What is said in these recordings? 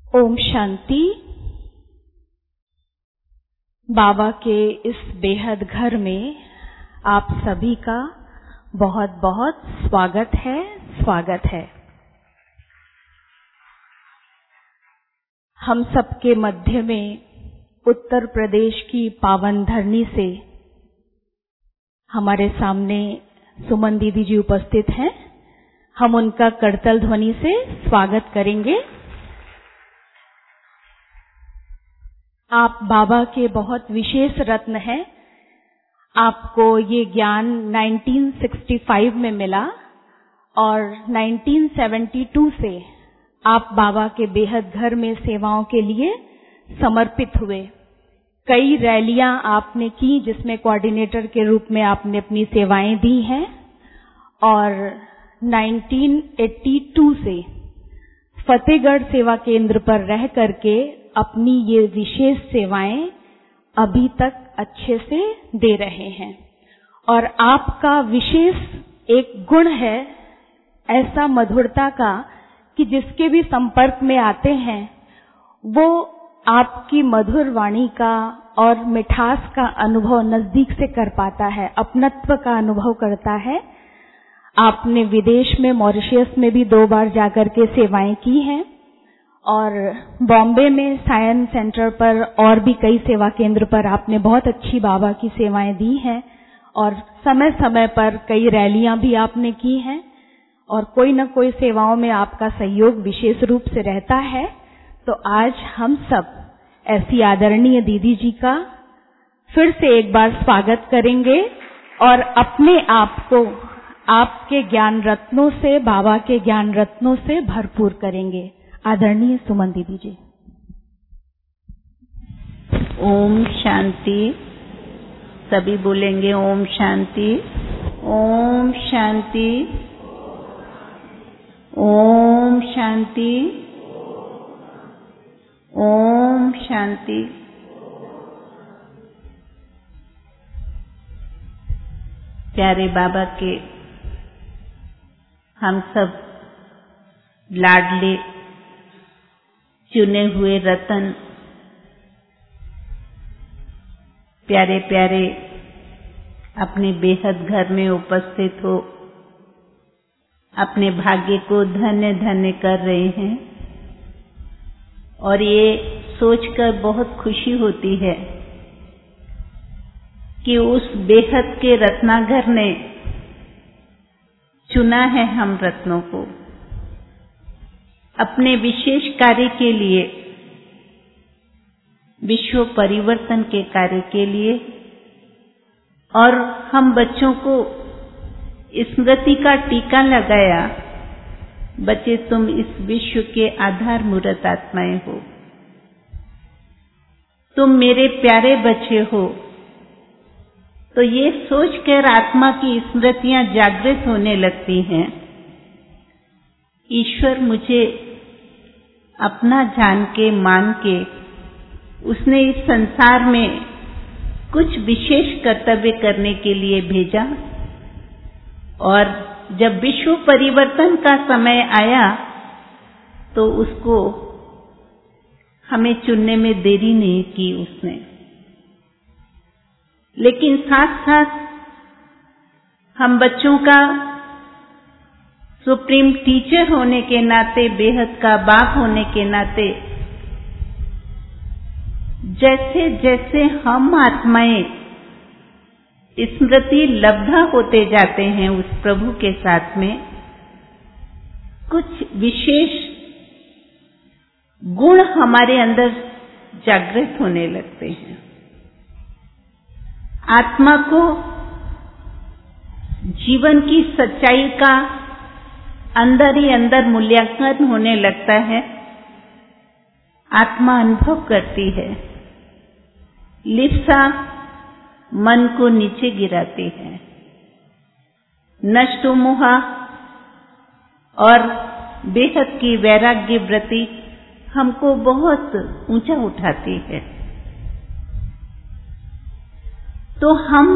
ओम शांति। बाबा के इस बेहद घर में आप सभी का बहुत बहुत स्वागत है। हम सबके मध्य में उत्तर प्रदेश की पावन धरनी से हमारे सामने सुमन दीदी जी उपस्थित हैं। हम उनका करतल ध्वनि से स्वागत करेंगे। आप बाबा के बहुत विशेष रत्न हैं। आपको ये ज्ञान 1965 में मिला और 1972 से आप बाबा के बेहद घर में सेवाओं के लिए समर्पित हुए। कई रैलियां आपने की जिसमें कोऑर्डिनेटर के रूप में आपने अपनी सेवाएं दी हैं और 1982 से फतेहगढ़ सेवा केंद्र पर रह करके अपनी ये विशेष सेवाएं अभी तक अच्छे से दे रहे हैं। और आपका विशेष एक गुण है ऐसा मधुरता का कि जिसके भी संपर्क में आते हैं वो आपकी मधुर वाणी का और मिठास का अनुभव नजदीक से कर पाता है, अपनत्व का अनुभव करता है। आपने विदेश में मॉरिशस में भी 2 बार जाकर के सेवाएं की हैं और बॉम्बे में साइंस सेंटर पर और भी कई सेवा केंद्र पर आपने बहुत अच्छी बाबा की सेवाएं दी हैं और समय समय पर कई रैलियां भी आपने की हैं और कोई न कोई सेवाओं में आपका सहयोग विशेष रूप से रहता है। तो आज हम सब ऐसी आदरणीय दीदी जी का फिर से एक बार स्वागत करेंगे और अपने आप को आपके ज्ञान रत्नों से, बाबा के ज्ञान रत्नों से भरपूर करेंगे। आदरणीय सुमन दीदी जी। ओम शांति। सभी बोलेंगे ओम शांति, ओम शांति, ओम शांति, ओम शांति। प्यारे बाबा के हम सब लाडले चुने हुए रतन, प्यारे प्यारे अपने बेहद घर में उपस्थित हो, अपने भाग्य को धन्य धन्य कर रहे हैं और ये सोचकर बहुत खुशी होती है कि उस बेहद के रत्नागर ने चुना है हम रत्नों को अपने विशेष कार्य के लिए, विश्व परिवर्तन के कार्य के लिए। और हम बच्चों को स्मृति का टीका लगाया, बच्चे तुम इस विश्व के आधार मूर्त आत्माएं हो, तुम मेरे प्यारे बच्चे हो। तो ये सोचकर आत्मा की स्मृतियां जागृत होने लगती हैं। ईश्वर मुझे अपना जान के मान के उसने इस संसार में कुछ विशेष कर्तव्य करने के लिए भेजा और जब विश्व परिवर्तन का समय आया तो उसको हमें चुनने में देरी नहीं की उसने। लेकिन साथ साथ हम बच्चों का सुप्रीम टीचर होने के नाते, बेहद का बाप होने के नाते, जैसे जैसे हम आत्माएं स्मृति लब्धा होते जाते हैं उस प्रभु के साथ में, कुछ विशेष गुण हमारे अंदर जागृत होने लगते हैं। आत्मा को जीवन की सच्चाई का अंदर ही अंदर मूल्यांकन होने लगता है। आत्मा अनुभव करती है, लिप्सा मन को नीचे गिराती है, नष्ट मोह और बेहद की वैराग्य वृत्ति हमको बहुत ऊंचा उठाती है। तो हम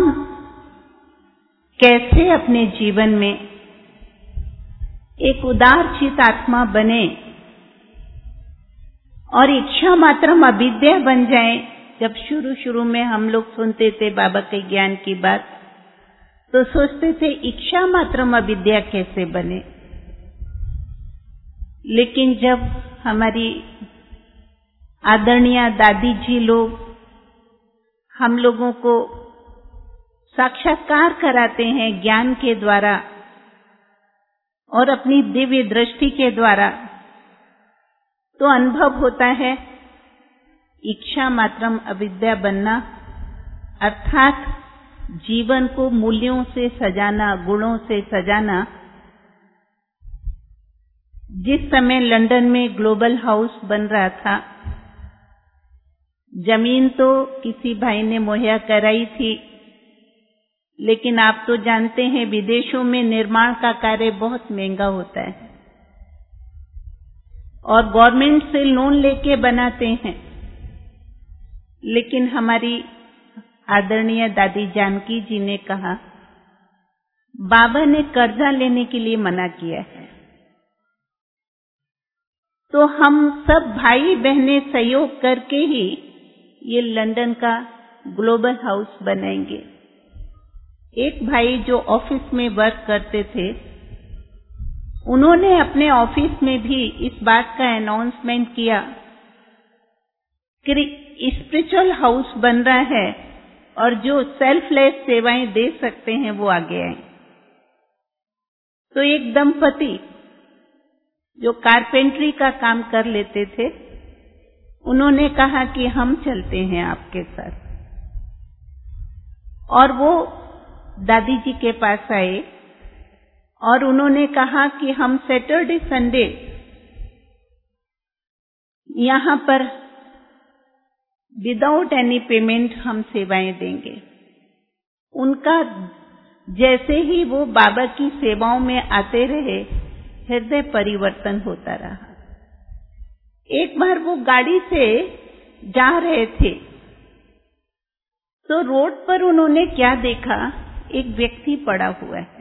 कैसे अपने जीवन में एक उदार चित आत्मा बने और इच्छा मात्रम अविद्या बन जाए। जब शुरू में हम लोग सुनते थे बाबा के ज्ञान की बात, तो सोचते थे इच्छा मात्रम अविद्या कैसे बने। लेकिन जब हमारी आदरणीय दादी जी लोग हम लोगों को साक्षात्कार कराते हैं ज्ञान के द्वारा और अपनी दिव्य दृष्टि के द्वारा, तो अनुभव होता है इच्छा मात्रम अविद्या बनना, अर्थात जीवन को मूल्यों से सजाना, गुणों से सजाना। जिस समय लंदन में ग्लोबल हाउस बन रहा था, जमीन तो किसी भाई ने मुहैया कराई थी, लेकिन आप तो जानते हैं विदेशों में निर्माण का कार्य बहुत महंगा होता है और गवर्नमेंट से लोन लेके बनाते हैं। लेकिन हमारी आदरणीय दादी जानकी जी ने कहा, बाबा ने कर्जा लेने के लिए मना किया है, तो हम सब भाई बहनें सहयोग करके ही ये लंदन का ग्लोबल हाउस बनाएंगे। एक भाई जो ऑफिस में वर्क करते थे, उन्होंने अपने ऑफिस में भी इस बात का अनाउंसमेंट किया कि स्पिरिचुअल हाउस बन रहा है और जो सेल्फलेस सेवाएं दे सकते हैं वो आगे आए। तो एक दंपति जो कारपेंटरी का काम कर लेते थे, उन्होंने कहा कि हम चलते हैं आपके साथ, और वो दादी जी के पास आए और उन्होंने कहा कि हम सैटरडे संडे यहाँ पर विदाउट एनी पेमेंट हम सेवाएं देंगे। उनका जैसे ही वो बाबा की सेवाओं में आते रहे, हृदय परिवर्तन होता रहा। एक बार वो गाड़ी से जा रहे थे, तो रोड पर उन्होंने क्या देखा, एक व्यक्ति पड़ा हुआ है।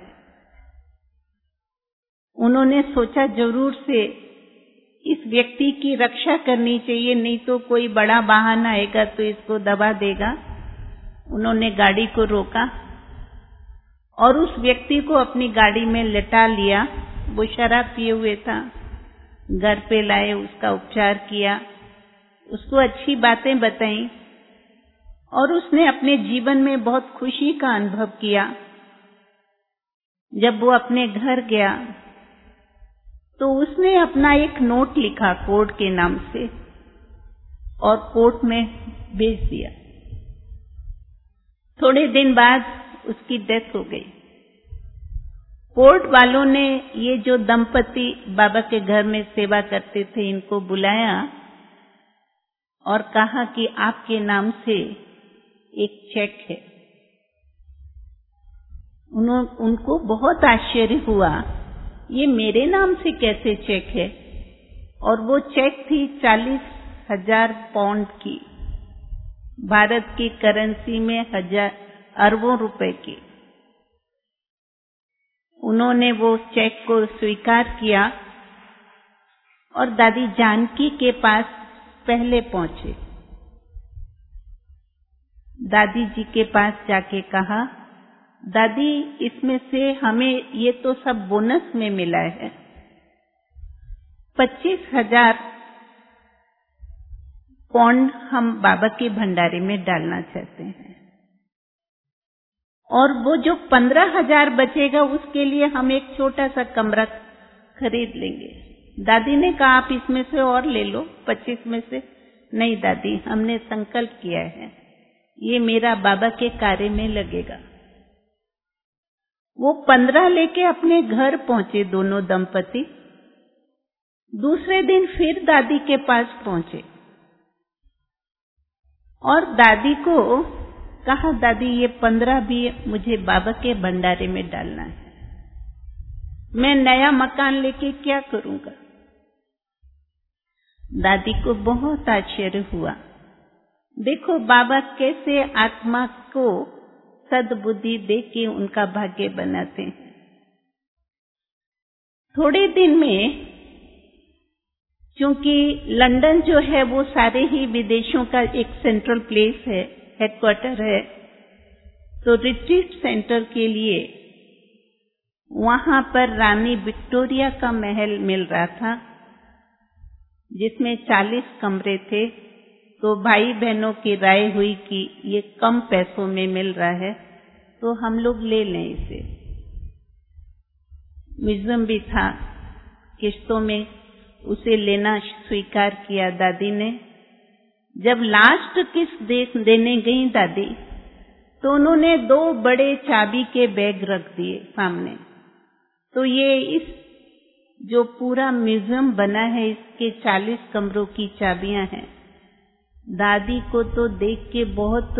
उन्होंने सोचा जरूर से इस व्यक्ति की रक्षा करनी चाहिए, नहीं तो कोई बड़ा वाहन आएगा तो इसको दबा देगा। उन्होंने गाड़ी को रोका और उस व्यक्ति को अपनी गाड़ी में लिटा लिया। वो शराब पिए हुए था। घर पे लाए, उसका उपचार किया, उसको अच्छी बातें बताई और उसने अपने जीवन में बहुत खुशी का अनुभव किया। जब वो अपने घर गया तो उसने अपना एक नोट लिखा कोर्ट के नाम से और कोर्ट में भेज दिया। थोड़े दिन बाद उसकी डेथ हो गई। कोर्ट वालों ने ये जो दंपति बाबा के घर में सेवा करते थे, इनको बुलाया और कहा कि आपके नाम से एक चेक है। उनको बहुत आश्चर्य हुआ, ये मेरे नाम से कैसे चेक है? और वो चेक थी 40,000 पाउंड की, भारत की करेंसी में अरबों रुपए की। उन्होंने वो चेक को स्वीकार किया और दादी जानकी के पास पहले पहुंचे। दादी जी के पास जाके कहा, दादी इसमें से हमें ये तो सब बोनस में मिला है, 25,000 पाउंड हम बाबा के भंडारे में डालना चाहते हैं और वो जो 15,000 बचेगा उसके लिए हम एक छोटा सा कमरा खरीद लेंगे। दादी ने कहा, आप इसमें से और ले लो 25 में से। नहीं दादी, हमने संकल्प किया है, ये मेरा बाबा के कार्य में लगेगा। वो 15 लेके अपने घर पहुंचे दोनों दंपति। दूसरे दिन फिर दादी के पास पहुंचे और दादी को कहा, दादी ये 15 भी मुझे बाबा के भंडारे में डालना है, मैं नया मकान लेके क्या करूंगा? दादी को बहुत आश्चर्य हुआ। देखो बाबा कैसे आत्मा को सद्बुद्धि दे के उनका भाग्य बनाते हैं। थोड़े दिन में क्योंकि लंदन जो है वो सारे ही विदेशों का एक सेंट्रल प्लेस है, हेडक्वार्टर है, तो रिट्रीट सेंटर के लिए वहां पर रानी विक्टोरिया का महल मिल रहा था, जिसमें 40 कमरे थे। तो भाई बहनों की राय हुई कि ये कम पैसों में मिल रहा है, तो हम लोग ले लें इसे। म्यूजियम भी था, किस्तों में उसे लेना स्वीकार किया दादी ने। जब लास्ट किस्त देने गई दादी, तो उन्होंने 2 बड़े चाबी के बैग रख दिए सामने। तो ये इस जो पूरा म्यूजियम बना है, इसके 40 कमरों की चाबियां हैं। दादी को तो देख के बहुत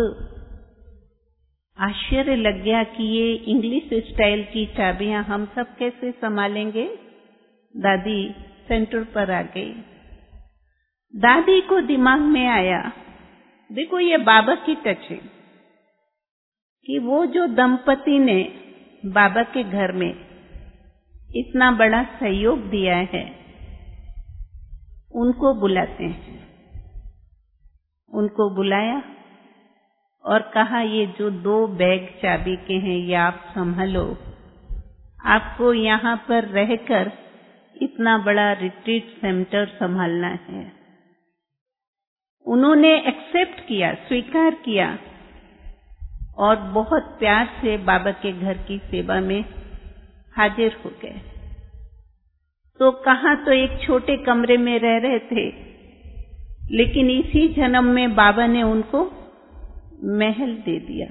आश्चर्य लग गया कि ये इंग्लिश स्टाइल की चाबियां हम सब कैसे संभालेंगे। दादी सेंटर पर आ गई। दादी को दिमाग में आया, देखो ये बाबा की टच है कि वो जो दंपति ने बाबा के घर में इतना बड़ा सहयोग दिया है, उनको बुलाते हैं। उनको बुलाया और कहा, ये जो 2 बैग चाबी के हैं ये आप संभालो, आपको यहाँ पर रहकर इतना बड़ा रिट्रीट सेंटर संभालना है। उन्होंने एक्सेप्ट किया, स्वीकार किया और बहुत प्यार से बाबा के घर की सेवा में हाजिर हो गए। तो कहाँ तो एक छोटे कमरे में रह रहे थे, लेकिन इसी जन्म में बाबा ने उनको महल दे दिया।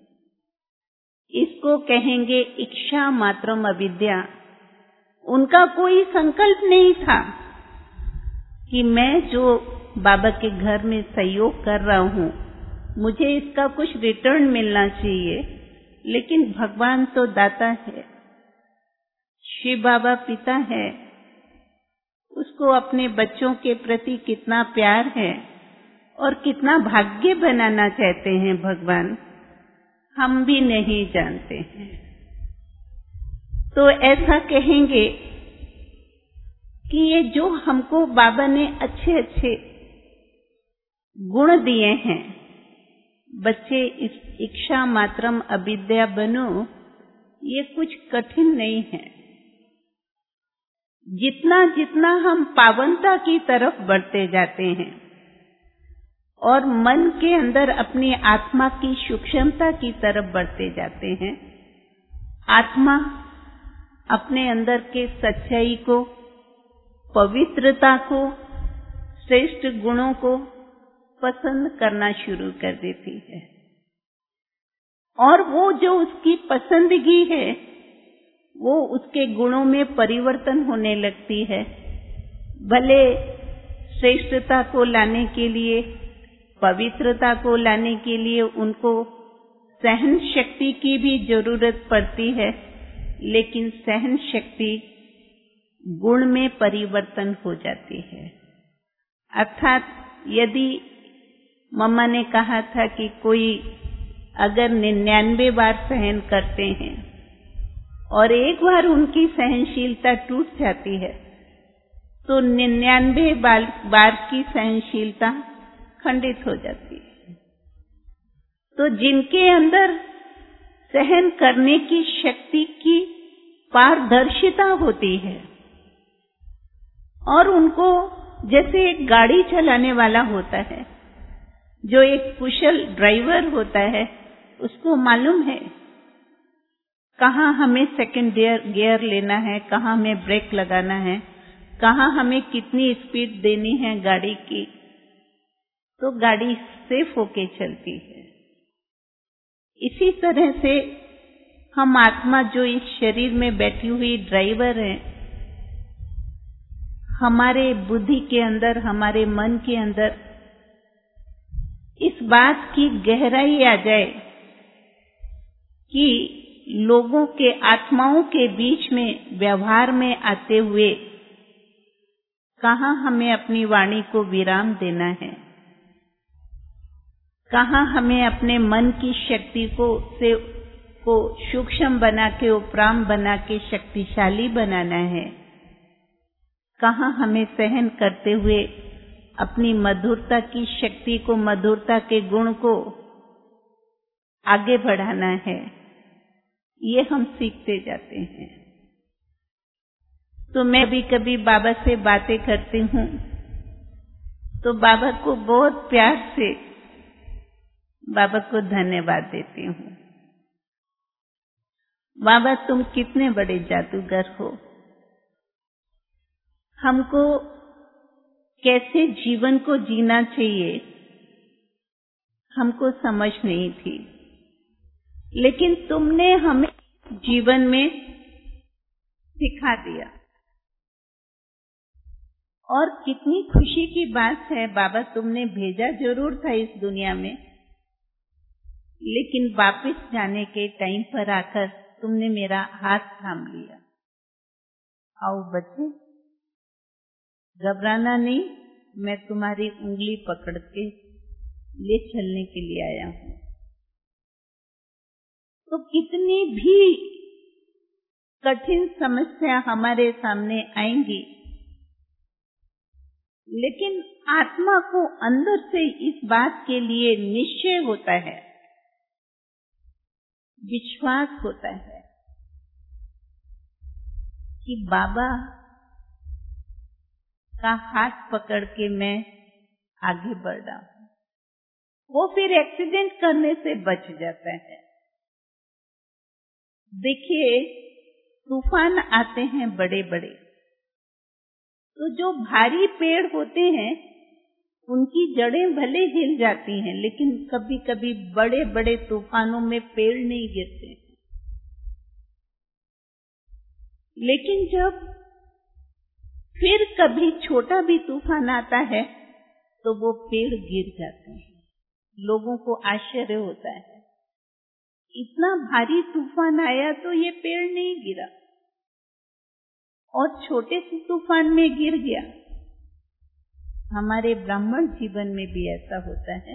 इसको कहेंगे इच्छा मात्रम अविद्या। उनका कोई संकल्प नहीं था कि मैं जो बाबा के घर में सहयोग कर रहा हूं, मुझे इसका कुछ रिटर्न मिलना चाहिए, लेकिन भगवान तो दाता है, शिव बाबा पिता है, उसको अपने बच्चों के प्रति कितना प्यार है और कितना भाग्य बनाना चाहते हैं भगवान, हम भी नहीं जानते हैं। तो ऐसा कहेंगे कि ये जो हमको बाबा ने अच्छे अच्छे गुण दिए हैं, बच्चे इस इच्छा मात्रम अविद्या बनो, ये कुछ कठिन नहीं है। जितना जितना हम पावनता की तरफ बढ़ते जाते हैं और मन के अंदर अपनी आत्मा की सूक्ष्मता की तरफ बढ़ते जाते हैं, आत्मा अपने अंदर के सच्चाई को, पवित्रता को, श्रेष्ठ गुणों को पसंद करना शुरू कर देती है। और वो जो उसकी पसंदगी है, वो उसके गुणों में परिवर्तन होने लगती है। भले श्रेष्ठता को लाने के लिए, पवित्रता को लाने के लिए उनको सहन शक्ति की भी जरूरत पड़ती है, लेकिन सहन शक्ति गुण में परिवर्तन हो जाती है। अर्थात यदि मम्मा ने कहा था कि कोई अगर 99 बार सहन करते हैं और एक बार उनकी सहनशीलता टूट जाती है, तो 99 बार की सहनशीलता खंडित हो जाती है। तो जिनके अंदर सहन करने की शक्ति की पारदर्शिता होती है और उनको जैसे एक गाड़ी चलाने वाला होता है, जो एक कुशल ड्राइवर होता है, उसको मालूम है कहाँ हमें सेकंड गियर लेना है, कहाँ हमें ब्रेक लगाना है, कहाँ हमें कितनी स्पीड देनी है गाड़ी की, तो गाड़ी सेफ होके चलती है। इसी तरह से हम आत्मा जो इस शरीर में बैठी हुई ड्राइवर है, हमारे बुद्धि के अंदर, हमारे मन के अंदर इस बात की गहराई आ जाए कि लोगों के, आत्माओं के बीच में व्यवहार में आते हुए कहाँ हमें अपनी वाणी को विराम देना है, कहाँ हमें अपने मन की शक्ति को सूक्ष्म बना के, उपराम बना के शक्तिशाली बनाना है, कहाँ हमें सहन करते हुए अपनी मधुरता की शक्ति को, मधुरता के गुण को आगे बढ़ाना है, ये हम सीखते जाते हैं। तो मैं कभी कभी बाबा से बातें करती हूँ तो बाबा को बहुत प्यार से बाबा को धन्यवाद देती हूँ। बाबा तुम कितने बड़े जादूगर हो। हमको कैसे जीवन को जीना चाहिए हमको समझ नहीं थी, लेकिन तुमने हमें जीवन में सिखा दिया। और कितनी खुशी की बात है, बाबा तुमने भेजा जरूर था इस दुनिया में, लेकिन वापस जाने के टाइम पर आकर तुमने मेरा हाथ थाम लिया। आओ बच्चे, घबराना नहीं, मैं तुम्हारी उंगली पकड़ के ले चलने के लिए आया हूं। तो कितनी भी कठिन समस्या हमारे सामने आएंगी, लेकिन आत्मा को अंदर से इस बात के लिए निश्चय होता है, विश्वास होता है कि बाबा का हाथ पकड़ के मैं आगे बढ़ रहा हूं। वो फिर एक्सीडेंट करने से बच जाता है। देखिए, तूफान आते हैं बड़े बड़े, तो जो भारी पेड़ होते हैं उनकी जड़ें भले हिल जाती हैं, लेकिन कभी कभी बड़े बड़े तूफानों में पेड़ नहीं गिरते। लेकिन जब फिर कभी छोटा भी तूफान आता है तो वो पेड़ गिर जाते हैं। लोगों को आश्चर्य होता है, इतना भारी तूफान आया तो ये पेड़ नहीं गिरा, और छोटे से तूफान में गिर गया। हमारे ब्राह्मण जीवन में भी ऐसा होता है।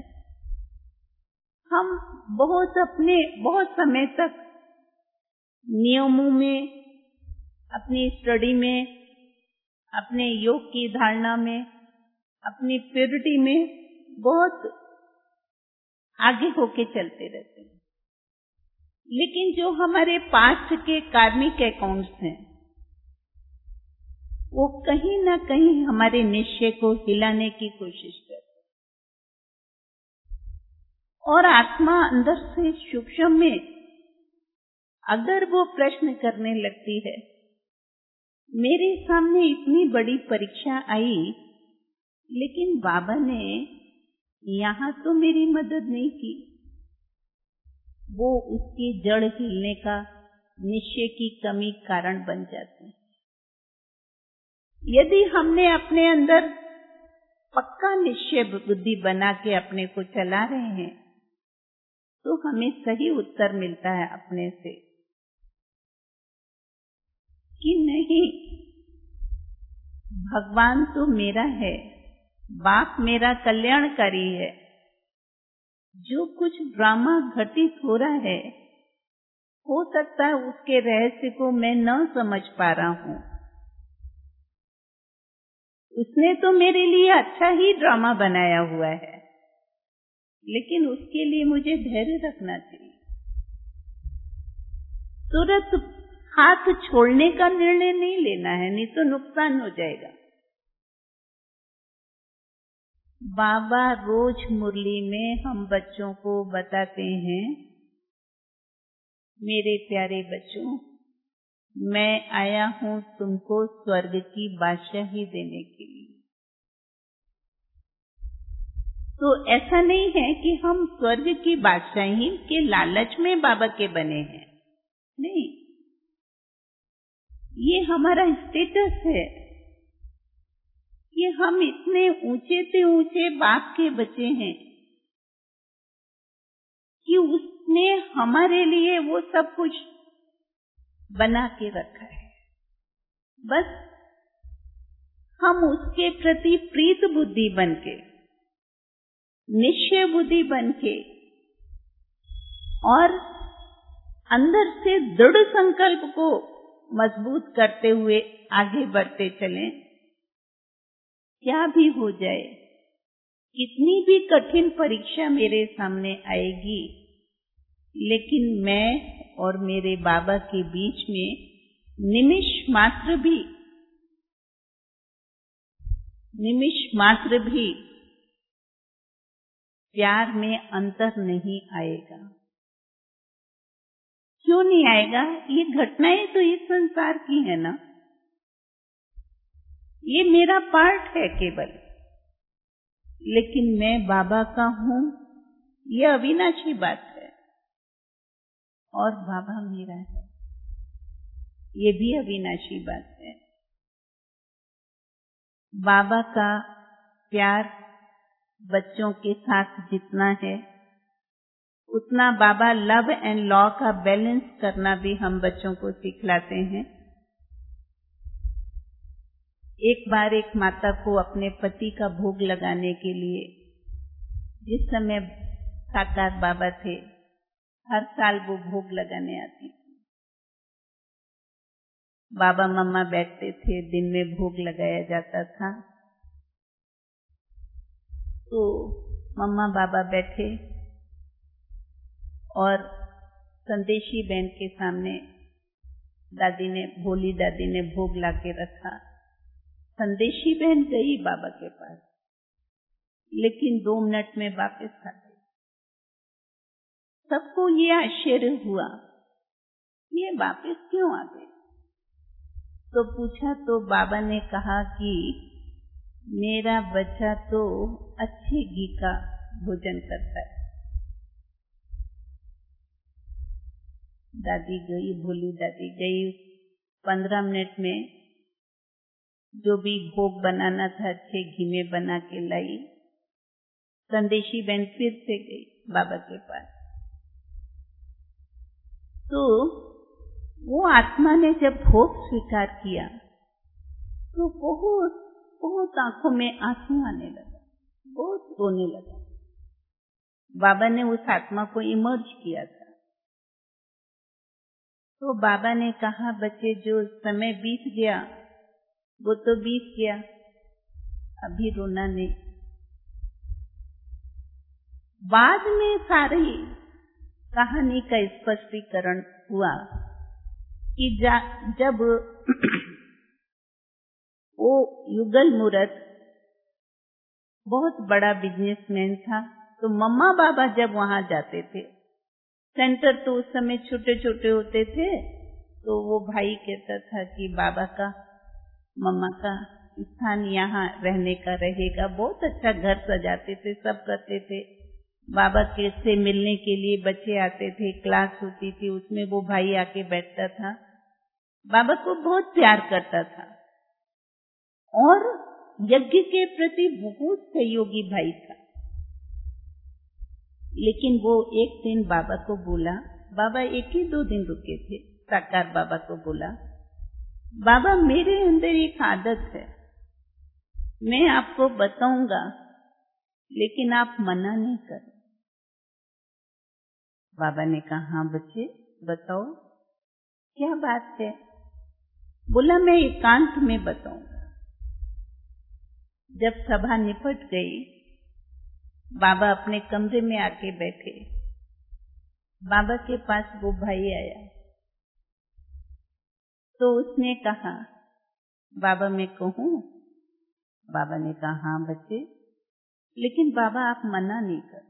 हम बहुत समय तक नियमों में, अपनी स्टडी में, अपने योग की धारणा में, अपनी प्योरिटी में बहुत आगे होके चलते रहते हैं। लेकिन जो हमारे पास्ट के कार्मिक अकाउंट्स हैं, वो कहीं ना कहीं हमारे निश्चय को हिलाने की कोशिश करते, और आत्मा अंदर से सूक्ष्म में अगर वो प्रश्न करने लगती है, मेरे सामने इतनी बड़ी परीक्षा आई, लेकिन बाबा ने यहां तो मेरी मदद नहीं की, वो उसकी जड़ हिलने का निश्चय की कमी कारण बन जाते हैं। यदि हमने अपने अंदर पक्का निश्चय बुद्धि बना के अपने को चला रहे हैं, तो हमें सही उत्तर मिलता है अपने से कि नहीं, भगवान तो मेरा है, बाप मेरा कल्याणकारी है। जो कुछ ड्रामा घटित हो रहा है, हो सकता है उसके रहस्य को मैं न समझ पा रहा हूं। उसने तो मेरे लिए अच्छा ही ड्रामा बनाया हुआ है, लेकिन उसके लिए मुझे धैर्य रखना चाहिए। तुरंत हाथ छोड़ने का निर्णय नहीं लेना है, नहीं तो नुकसान हो जाएगा। बाबा रोज मुरली में हम बच्चों को बताते हैं, मेरे प्यारे बच्चों, मैं आया हूं तुमको स्वर्ग की बादशाही देने के लिए। तो ऐसा नहीं है कि हम स्वर्ग की बादशाही के लालच में बाबा के बने हैं, नहीं, ये हमारा स्टेटस है कि हम इतने ऊंचे से ऊंचे बाप के बच्चे हैं कि उसने हमारे लिए वो सब कुछ बना के रखा है। बस हम उसके प्रति प्रीत बुद्धि बनके, निश्चय बुद्धि बनके, और अंदर से दृढ़ संकल्प को मजबूत करते हुए आगे बढ़ते चलें, क्या भी हो जाए, कितनी भी कठिन परीक्षा मेरे सामने आएगी, लेकिन मैं और मेरे बाबा के बीच में निमिष मात्र भी प्यार में अंतर नहीं आएगा। क्यों नहीं आएगा? ये घटनाएं तो इस संसार की है ना, ये मेरा पार्ट है केवल, लेकिन मैं बाबा का हूं, ये अविनाशी बात है। और बाबा मेरा है, ये भी अविनाशी बात है। बाबा का प्यार बच्चों के साथ जितना है, उतना बाबा लव एंड लॉ का बैलेंस करना भी हम बच्चों को सिखलाते हैं। एक बार एक माता को अपने पति का भोग लगाने के लिए, जिस समय साकार बाबा थे, हर साल वो भोग लगाने आती थी। बाबा मम्मा बैठते थे, दिन में भोग लगाया जाता था, तो मम्मा बाबा बैठे और संदेशी बहन के सामने भोली दादी ने भोग लाके रखा। संदेशी बहन गई बाबा के पास, लेकिन 2 मिनट में वापस आ गई। सबको ये आश्चर्य हुआ, ये वापस क्यों आ गए? तो पूछा तो बाबा ने कहा कि मेरा बच्चा तो अच्छे घी का भोजन करता है। दादी गई, भोली दादी गई, 15 मिनट में जो भी भोग बनाना था अच्छे घी में बना के लाई। संदेशी बहन फिर से गई बाबा के पास। तो वो आत्मा ने जब भोग स्वीकार किया तो बहुत आंखों में आंसू आने लगा, बहुत रोने लगा। बाबा ने उस आत्मा को इमर्ज किया था। तो बाबा ने कहा, बच्चे जो समय बीत गया वो तो बीत गया, अभी रोना नहीं। बाद में सारी कहानी का स्पष्टीकरण हुआ कि जब वो युगल मूर्त बहुत बड़ा बिजनेसमैन था, तो मम्मा बाबा जब वहां जाते थे, सेंटर तो उस समय छोटे छोटे होते थे, तो वो भाई कहता था कि बाबा का मम्मा का स्थान यहाँ रहने का रहेगा। बहुत अच्छा घर सजाते थे, सब करते थे। बाबा के से मिलने के लिए बच्चे आते थे, क्लास होती थी, उसमें वो भाई आके बैठता था। बाबा को बहुत प्यार करता था और यज्ञ के प्रति बहुत सहयोगी भाई था। लेकिन वो एक दिन बाबा को बोला, बाबा 1 ही 2 दिन रुके थे, साकार बाबा को बोला, बाबा मेरे अंदर एक आदत है, मैं आपको बताऊंगा लेकिन आप मना नहीं करो। बाबा ने कहा, हाँ बच्चे बताओ क्या बात है। बोला, मैं एकांत में बताऊंगा। जब सभा निपट गई, बाबा अपने कमरे में आके बैठे। बाबा के पास वो भाई आया तो उसने कहा, बाबा मैं कहूं? बाबा ने कहा, हाँ बच्चे, लेकिन बाबा आप मना नहीं कर।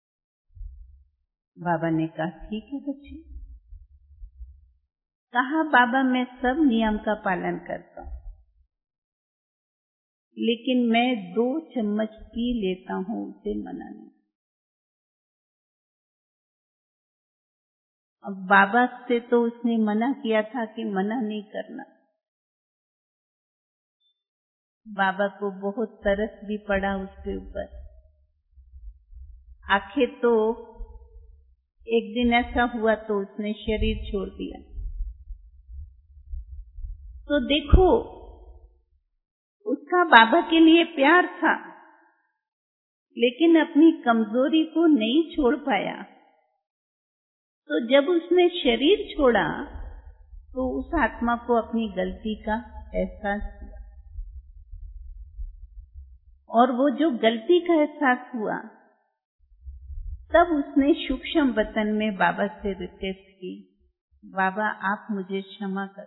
बाबा ने कहा, ठीक है बच्चे। कहा, बाबा मैं सब नियम का पालन करता हूं, लेकिन मैं 2 चम्मच पी लेता हूं, उसे मना नहीं। अब बाबा से तो उसने मना किया था कि मना नहीं करना। बाबा को बहुत तरस भी पड़ा उसके ऊपर। आखिर तो एक दिन ऐसा हुआ तो उसने शरीर छोड़ दिया। तो देखो, उसका बाबा के लिए प्यार था, लेकिन अपनी कमजोरी को नहीं छोड़ पाया। तो जब उसने शरीर छोड़ा तो उस आत्मा को अपनी गलती का एहसास हुआ। और वो जो गलती का एहसास हुआ, तब उसने सूक्ष्म वतन में बाबा से रिक्वेस्ट की, बाबा आप मुझे क्षमा कर।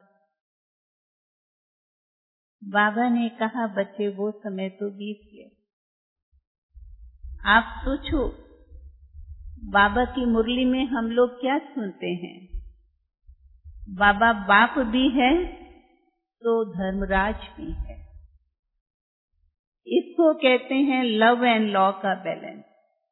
बाबा ने कहा, बच्चे वो समय तो बीत गया। आप सोचो, बाबा की मुरली में हम लोग क्या सुनते हैं? बाबा बाप भी है तो धर्मराज भी है। इसको कहते हैं लव एंड लॉ का बैलेंस।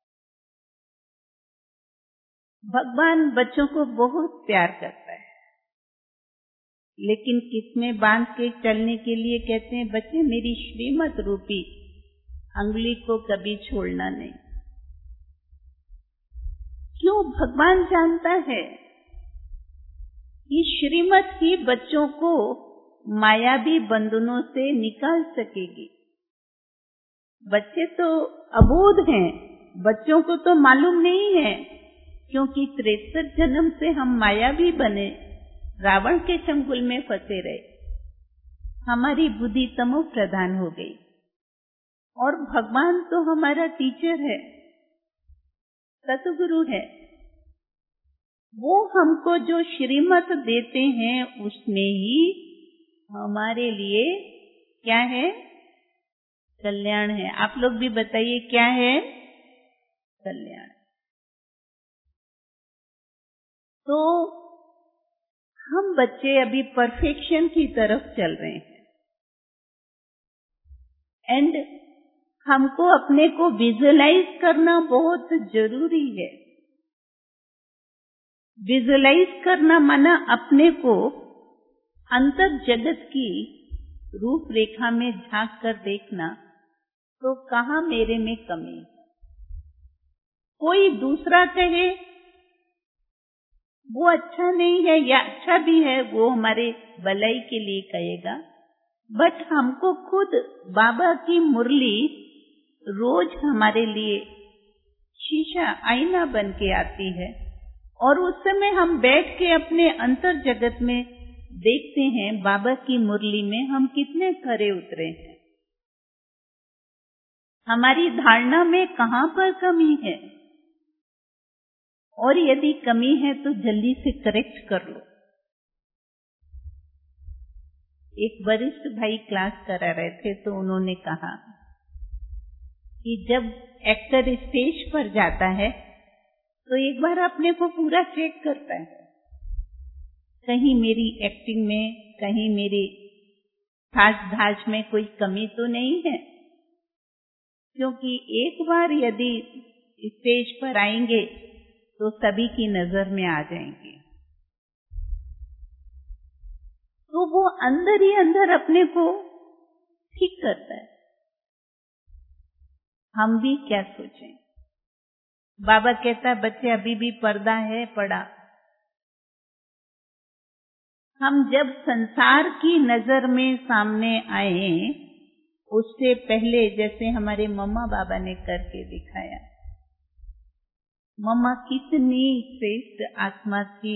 भगवान बच्चों को बहुत प्यार करता है, लेकिन किसमें बांध के चलने के लिए कहते हैं, बच्चे मेरी श्रीमत रूपी अंगुली को कभी छोड़ना नहीं। क्यों? भगवान जानता है कि श्रीमत ही बच्चों को मायावी बंधनों से निकाल सकेगी। बच्चे तो अबोध हैं, बच्चों को तो मालूम नहीं है, क्योंकि 63 जन्म से हम मायावी बने, रावण के चंगुल में फंसे रहे, हमारी बुद्धि तमो प्रधान हो गई। और भगवान तो हमारा टीचर है, सतगुरु है। वो हमको जो श्रीमत देते हैं उसमें ही हमारे लिए क्या है? कल्याण है। आप लोग भी बताइए क्या है? कल्याण। तो हम बच्चे अभी परफेक्शन की तरफ चल रहे हैं, एंड हमको अपने को विजुअलाइज करना बहुत जरूरी है। विजुअलाइज करना माना अपने को अंतर जगत की रूपरेखा में झांक कर देखना, तो कहाँ मेरे में कमी है। कोई दूसरा कहे वो अच्छा नहीं है या अच्छा भी है, वो हमारे भलाई के लिए कहेगा, बट हमको खुद बाबा की मुरली रोज हमारे लिए शीशा, आईना बन के आती है, और उस समय हम बैठ के अपने अंतर जगत में देखते हैं बाबा की मुरली में हम कितने खरे उतरे हैं, हमारी धारणा में कहाँ पर कमी है, और यदि कमी है तो जल्दी से करेक्ट कर लो। एक वरिष्ठ भाई क्लास करा रहे थे, तो उन्होंने कहा कि जब एक्टर स्टेज पर जाता है तो एक बार अपने को पूरा चेक करता है, कहीं मेरी एक्टिंग में, कहीं मेरी ठास धाज में कोई कमी तो नहीं है, क्योंकि एक बार यदि स्टेज पर आएंगे तो सभी की नजर में आ जाएंगे। तो वो अंदर ही अंदर अपने को ठीक करता है। हम भी क्या सोचें? बाबा कहता है, बच्चे अभी भी पर्दा है पड़ा। हम जब संसार की नजर में सामने आए, उससे पहले जैसे हमारे मम्मा बाबा ने करके दिखाया, मम्मा कितनी श्रेष्ठ आत्मा थी।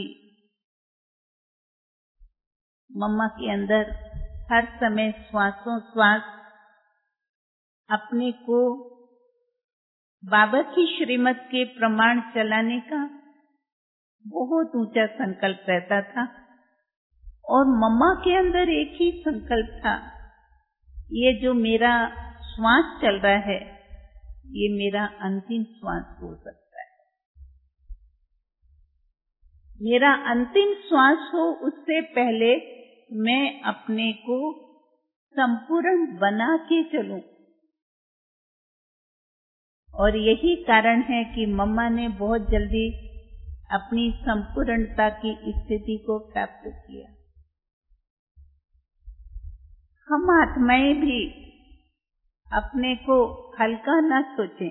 मम्मा के अंदर हर समय श्वासों श्वास अपने को बाबा की श्रीमत के प्रमाण चलाने का बहुत ऊंचा संकल्प रहता था, और मम्मा के अंदर एक ही संकल्प था, ये जो मेरा श्वास चल रहा है ये मेरा अंतिम श्वास हो सकता है। मेरा अंतिम श्वास हो उससे पहले मैं अपने को संपूर्ण बना के चलूं। और यही कारण है कि मम्मा ने बहुत जल्दी अपनी संपूर्णता की स्थिति को प्राप्त किया। हम आत्माएं भी अपने को हल्का न सोचें।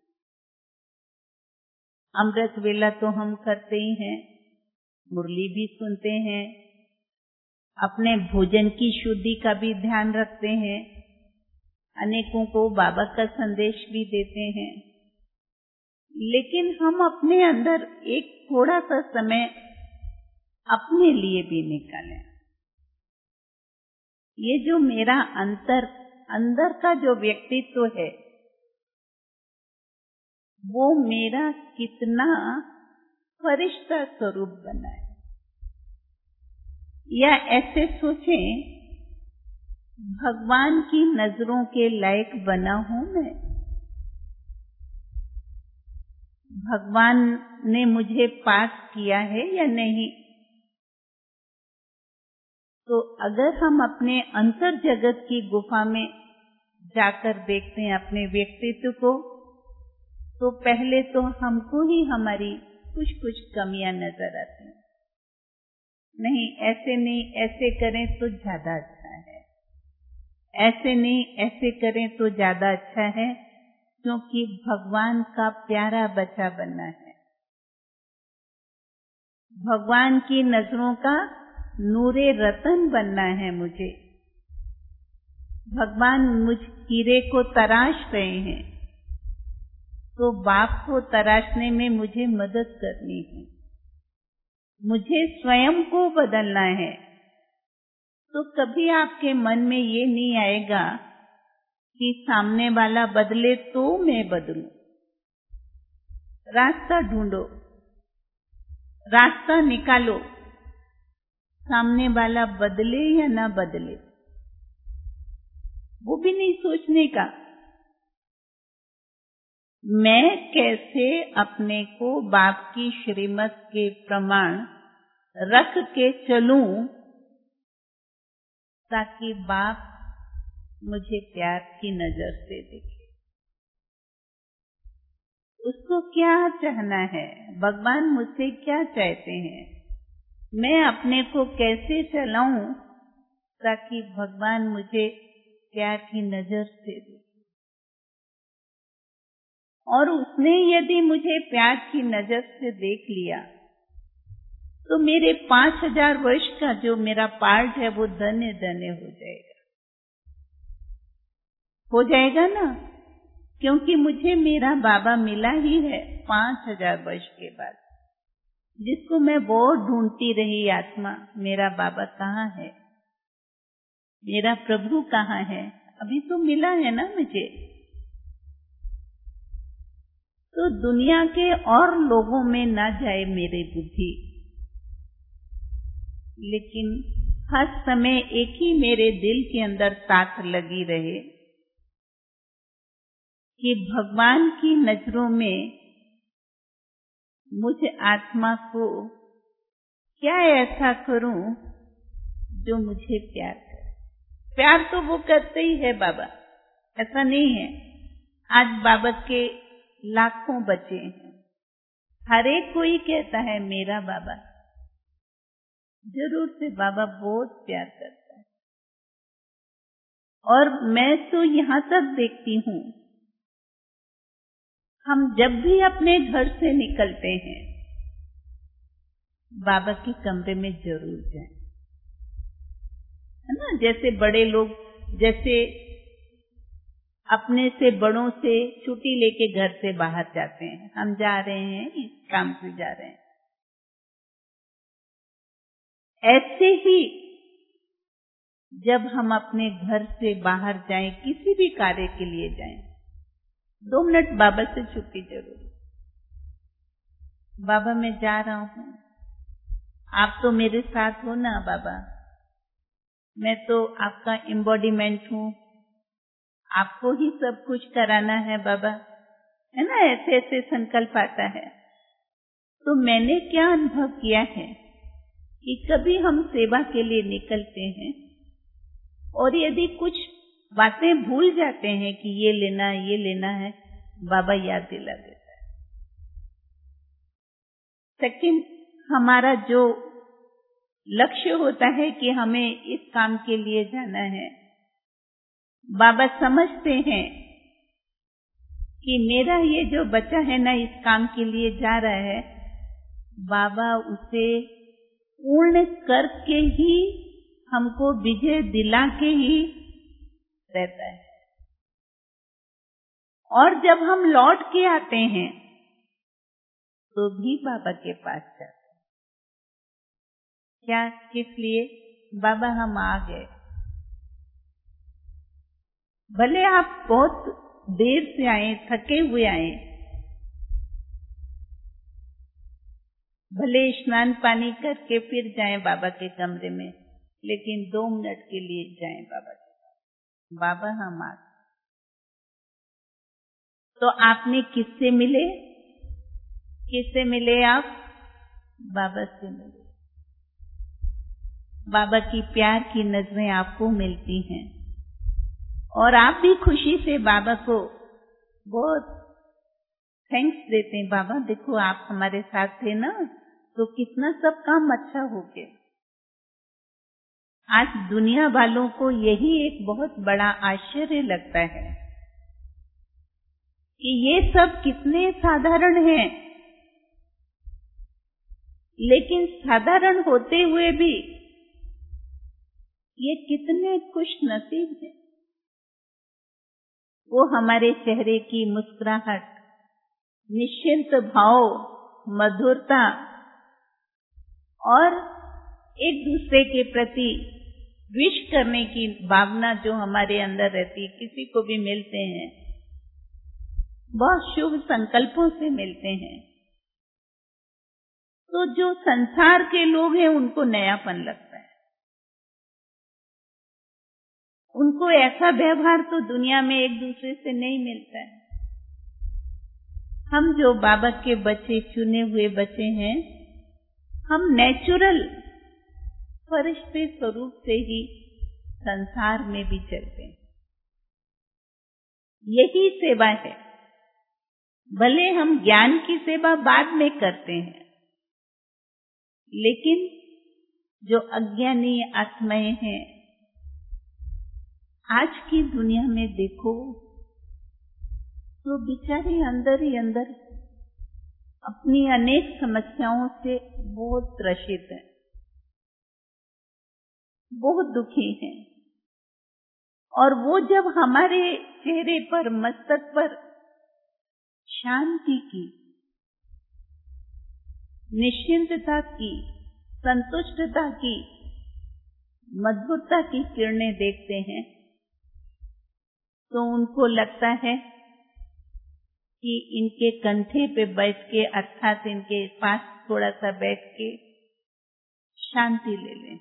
अमृत वेला तो हम करते ही हैं, मुरली भी सुनते हैं, अपने भोजन की शुद्धि का भी ध्यान रखते हैं, अनेकों को बाबा का संदेश भी देते हैं, लेकिन हम अपने अंदर एक थोड़ा सा समय अपने लिए भी निकालें। ये जो मेरा अंतर अंदर का जो व्यक्तित्व है वो मेरा कितना फरिश्ता स्वरूप बना है। या ऐसे सोचें, भगवान की नजरों के लायक बना हूं मैं? भगवान ने मुझे पास किया है या नहीं? तो अगर हम अपने अंतर जगत की गुफा में जाकर देखते हैं अपने व्यक्तित्व को, तो पहले तो हमको ही हमारी कुछ कुछ कमियां नजर आती हैं। नहीं, ऐसे नहीं, ऐसे करें तो ज्यादा अच्छा है, ऐसे नहीं, ऐसे करें तो ज्यादा अच्छा है, क्योंकि भगवान का प्यारा बच्चा बनना है। भगवान की नजरों का नूरे रतन बनना है मुझे। भगवान मुझ हीरे को तराश रहे हैं, तो बाप को तराशने में मुझे मदद करनी है। मुझे स्वयं को बदलना है। तो कभी आपके मन में ये नहीं आएगा कि सामने वाला बदले तो मैं बदलूं। रास्ता ढूंढो, रास्ता निकालो, सामने वाला बदले या ना बदले वो भी नहीं सोचने का। मैं कैसे अपने को बाप की श्रीमत के प्रमाण रख के चलूं ताकि बाप मुझे प्यार की नजर से देखे। उसको क्या चाहना है, भगवान मुझसे क्या चाहते हैं, मैं अपने को कैसे चलाऊं ताकि भगवान मुझे प्यार की नजर से देखे। और उसने यदि मुझे प्यार की नजर से देख लिया तो मेरे 5000 वर्ष का जो मेरा पार्ट है वो धन्य धन्य हो जाएगा ना, क्योंकि मुझे मेरा बाबा मिला ही है 5000 वर्ष के बाद, जिसको मैं बहुत ढूंढती रही आत्मा। मेरा बाबा कहाँ है, मेरा प्रभु कहाँ है? अभी तो मिला है ना मुझे। तो दुनिया के और लोगों में ना जाए मेरी बुद्धि, लेकिन हर समय एक ही मेरे दिल के अंदर साथ लगी रहे कि भगवान की नजरों में मुझ आत्मा को क्या ऐसा करूं जो मुझे प्यार करे। प्यार तो वो करते ही है बाबा, ऐसा नहीं है। आज बाबा के लाखों बच्चे हैं, हर एक कोई कहता है मेरा बाबा। जरूर से बाबा बहुत प्यार करता है। और मैं तो यहां तक देखती हूं, हम जब भी अपने घर से निकलते हैं बाबा के कमरे में जरूर जाएं, है ना। जैसे बड़े लोग जैसे अपने से बड़ों से छुट्टी लेके घर से बाहर जाते हैं, हम जा रहे हैं इस काम से जा रहे हैं, ऐसे ही जब हम अपने घर से बाहर जाएं, किसी भी कार्य के लिए जाएं, 2 मिनट बाबा से छुट्टी जरूर। बाबा मैं जा रहा हूं, आप तो मेरे साथ हो ना बाबा, मैं तो आपका एम्बॉडीमेंट हूं, आपको ही सब कुछ कराना है बाबा, है ना। ऐसे ऐसे संकल्प आता है। तो मैंने क्या अनुभव किया है कि कभी हम सेवा के लिए निकलते हैं और यदि कुछ बातें भूल जाते हैं कि ये लेना है, बाबा याद दिला देता है। सेकंड, हमारा जो लक्ष्य होता है कि हमें इस काम के लिए जाना है, बाबा समझते हैं कि मेरा ये जो बच्चा है ना इस काम के लिए जा रहा है, बाबा उसे पूर्ण करके ही हमको विजय दिला के ही रहता है। और जब हम लौट के आते हैं तो भी बाबा के पास जाते हैं। क्या, किस लिए? बाबा हम आ गए। भले आप बहुत देर से आए, थके हुए आए, भले स्नान पानी करके फिर जाएं बाबा के कमरे में, लेकिन 2 मिनट के लिए जाएं बाबा के पास। बाबा हम आ। तो आपने किससे मिले? किससे मिले आप? बाबा से मिले। बाबा की प्यार की नजरें आपको मिलती हैं और आप भी खुशी से बाबा को बहुत थैंक्स देते हैं। बाबा देखो आप हमारे साथ थे ना, तो कितना सब काम अच्छा हो गया। आज दुनिया वालों को यही एक बहुत बड़ा आश्चर्य लगता है कि ये सब कितने साधारण हैं, लेकिन साधारण होते हुए भी ये कितने खुश नसीब हैं। वो हमारे चेहरे की मुस्कुराहट, निश्चिंत भाव, मधुरता और एक दूसरे के प्रति विश करने की भावना जो हमारे अंदर रहती है, किसी को भी मिलते हैं, बहुत शुभ संकल्पों से मिलते हैं। तो जो संसार के लोग हैं उनको नयापन लगता है, उनको ऐसा व्यवहार तो दुनिया में एक दूसरे से नहीं मिलता है। हम जो बाबा के बच्चे, चुने हुए बच्चे हैं, हम नेचुरल फरिश्ते स्वरूप से ही संसार में भी चलते हैं। यही सेवा है। भले हम ज्ञान की सेवा बाद में करते हैं, लेकिन जो अज्ञानी आत्माएं हैं, आज की दुनिया में देखो तो बेचारे अंदर ही अंदर अपनी अनेक समस्याओं से बहुत त्रसित हैं, बहुत दुखी हैं। और वो जब हमारे चेहरे पर, मस्तक पर शांति की, निश्चिंतता की, संतुष्टता की, मधुरता की किरणें देखते हैं, तो उनको लगता है कि इनके कंधे पे बैठ के, अर्थात इनके पास थोड़ा सा बैठ के शांति ले लें।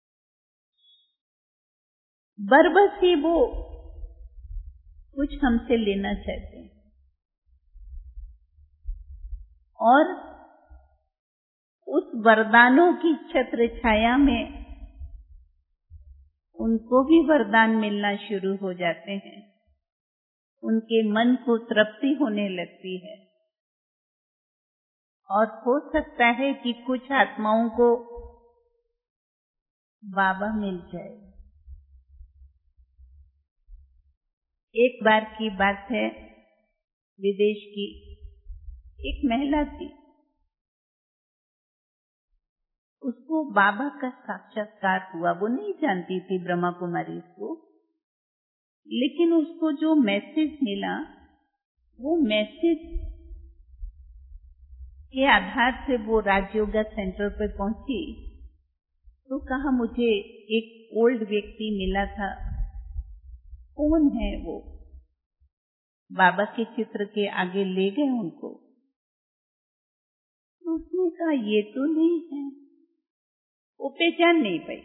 बरबस ही वो कुछ हमसे लेना चाहते हैं और उस वरदानों की छत्र छाया में उनको भी वरदान मिलना शुरू हो जाते हैं। उनके मन को तृप्ति होने लगती है और हो सकता है कि कुछ आत्माओं को बाबा मिल जाए। एक बार की बात है, विदेश की एक महिला थी, उसको बाबा का साक्षात्कार हुआ। वो नहीं जानती थी ब्रह्मा कुमारी को, लेकिन उसको जो मैसेज मिला, वो मैसेज के आधार से वो राजयोगा सेंटर पर पहुंची। तो कहा मुझे एक ओल्ड व्यक्ति मिला था, कौन है वो? बाबा के चित्र के आगे ले गए उनको। तो उसने कहा ये तो नहीं है, वो पहचान नहीं पाई।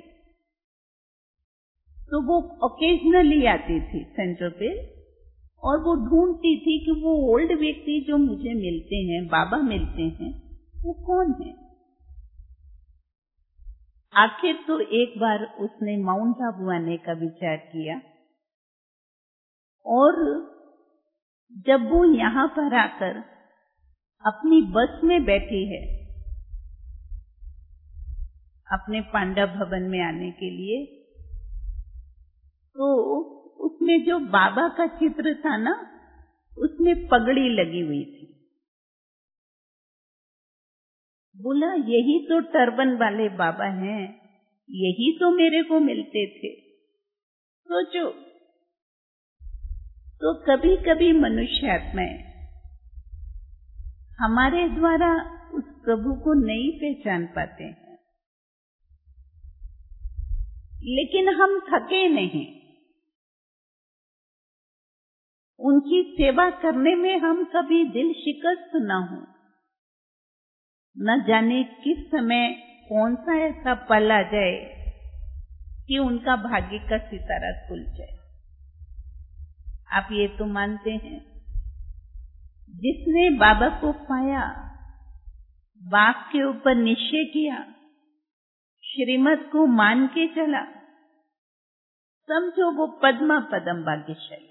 तो वो ओकेजनली आती थी सेंटर पे और वो ढूंढती थी कि वो ओल्ड व्यक्ति जो मुझे मिलते हैं, बाबा मिलते हैं, वो कौन है। आखिर तो एक बार उसने माउंट आबू आने का विचार किया और जब वो यहाँ पर आकर अपनी बस में बैठी है अपने पांडा भवन में आने के लिए, तो उसमें जो बाबा का चित्र था ना, उसमें पगड़ी लगी हुई थी। बोला यही तो टर्बन वाले बाबा हैं, यही तो मेरे को मिलते थे। सोचो, तो कभी कभी मनुष्य आत्माएं हमारे द्वारा उस प्रभु को नहीं पहचान पाते हैं, लेकिन हम थके नहीं। उनकी सेवा करने में हम कभी दिल शिकस्त न हो। न जाने किस समय कौन सा ऐसा पल आ जाए कि उनका भाग्य का सितारा खुल जाए। आप ये तो मानते हैं, जिसने बाबा को पाया, बाप के ऊपर निश्चय किया, श्रीमत को मान के चला, समझो वो पद्मा पदम भाग्यशाली।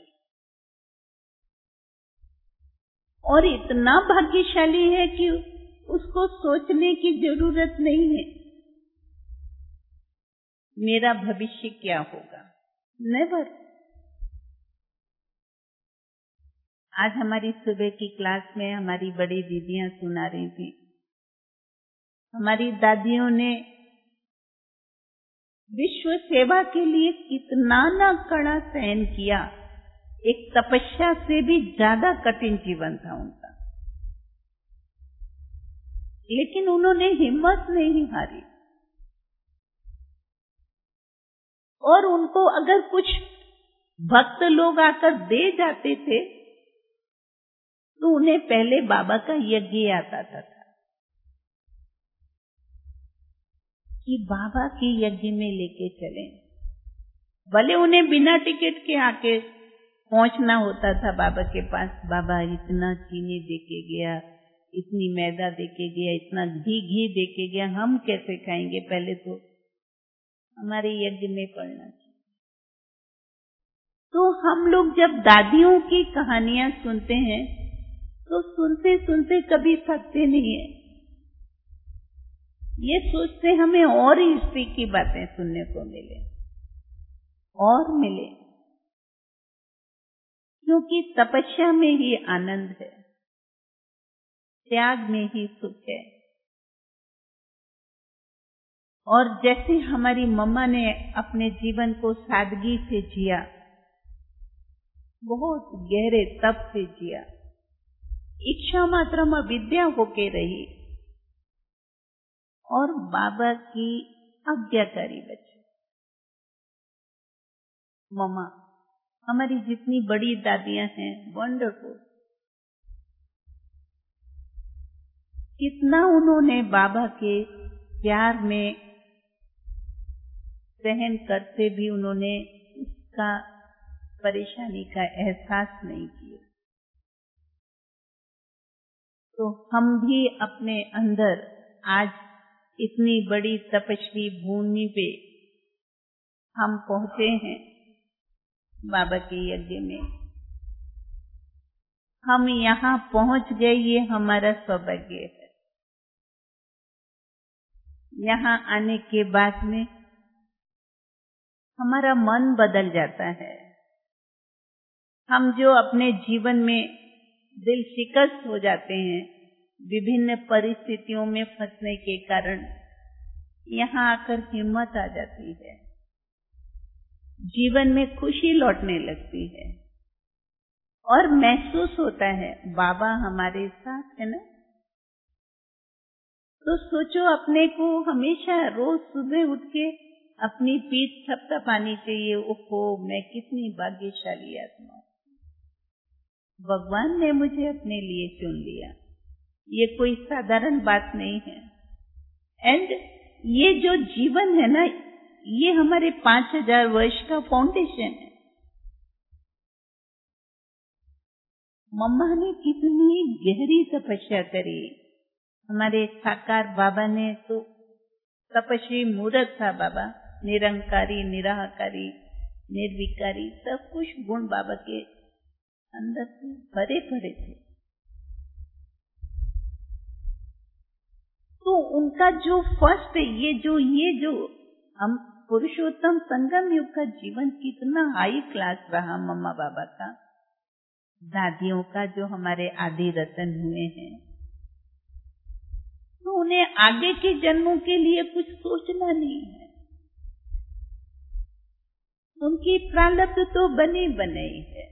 और इतना भाग्यशाली है कि उसको सोचने की जरूरत नहीं है मेरा भविष्य क्या होगा। नेवर। आज हमारी सुबह की क्लास में हमारी बड़ी दीदियां सुना रही थी, हमारी दादियों ने विश्व सेवा के लिए कितना ना कड़ा सहन किया। एक तपस्या से भी ज्यादा कठिन जीवन था उनका, लेकिन उन्होंने हिम्मत नहीं हारी। और उनको अगर कुछ भक्त लोग आकर दे जाते थे तो उन्हें पहले बाबा का यज्ञ आता था कि बाबा के यज्ञ में लेके चलें। भले उन्हें बिना टिकट के आके पहुंचना होता था बाबा के पास। बाबा इतना चीनी देके गया, इतनी मैदा देके गया, इतना घी देके गया, हम कैसे खाएंगे, पहले तो हमारे यज्ञ में पड़ना चाहिए। तो हम लोग जब दादियों की कहानियां सुनते हैं तो सुनते सुनते कभी थकते नहीं है। ये सोचते हमें और हिस्ट्री की बातें सुनने को मिले और मिले, क्योंकि तपस्या में ही आनंद है, त्याग में ही सुख है। और जैसे हमारी मम्मा ने अपने जीवन को सादगी से जिया, बहुत गहरे तप से जिया, इच्छा मात्रम अविद्या होके रही और बाबा की आज्ञाकारी बची। मम्मा, हमारी जितनी बड़ी दादियां हैं, वंडरफुल, कितना उन्होंने बाबा के प्यार में सहन करते भी उन्होंने उसका परेशानी का एहसास नहीं किया। तो हम भी अपने अंदर आज इतनी बड़ी तपस्वी भूमि पे हम पहुंचे हैं बाबा के यज्ञ में। हम यहाँ पहुंच गए, ये हमारा सौभाग्य है। यहाँ आने के बाद में हमारा मन बदल जाता है। हम जो अपने जीवन में दिल शिकस्त हो जाते हैं विभिन्न परिस्थितियों में फंसने के कारण, यहाँ आकर हिम्मत आ जाती है, जीवन में खुशी लौटने लगती है और महसूस होता है बाबा हमारे साथ है ना। तो सोचो, अपने को हमेशा रोज सुबह उठ के अपनी पीठ थपथपानी चाहिए, ओहो मैं कितनी भाग्यशाली आत्मा, भगवान ने मुझे अपने लिए चुन लिया। ये कोई साधारण बात नहीं है। एंड ये जो जीवन है ना, ये हमारे 5000 वर्ष का फाउंडेशन है। मम्मा ने कितनी गहरी तपस्या करी। हमारे साकार बाबा ने तो तपस्वी मूर्त था बाबा, निरंकारी, निराकारी, निर्विकारी, सब कुछ गुण बाबा के अंदर से भरे भरे थे। तो उनका जो फर्स्ट ये जो हम पुरुषोत्तम संगम युग का जीवन कितना हाई क्लास रहा मम्मा बाबा का, दादियों का जो हमारे आदि रतन हुए हैं। तो उन्हें आगे के जन्मों के लिए कुछ सोचना नहीं है। उनकी प्रारब्ध तो बनी बनाई है।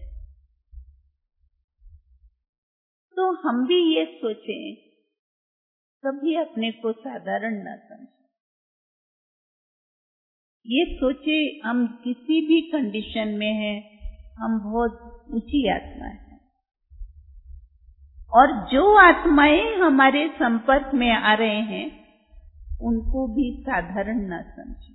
तो हम भी ये सोचें, कभी अपने को साधारण न समझें। ये सोचे हम किसी भी कंडीशन में हैं, हम बहुत ऊंची आत्मा है, और जो आत्माएं हमारे संपर्क में आ रहे हैं उनको भी साधारण ना समझें।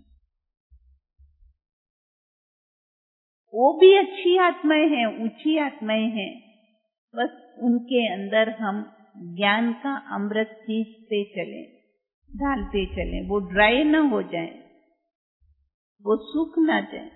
वो भी अच्छी आत्माएं हैं, ऊंची आत्माएं हैं, बस उनके अंदर हम ज्ञान का अमृत सींचते चलें, डालते चलें, वो ड्राई ना हो जाए, वो सूख ना जाए।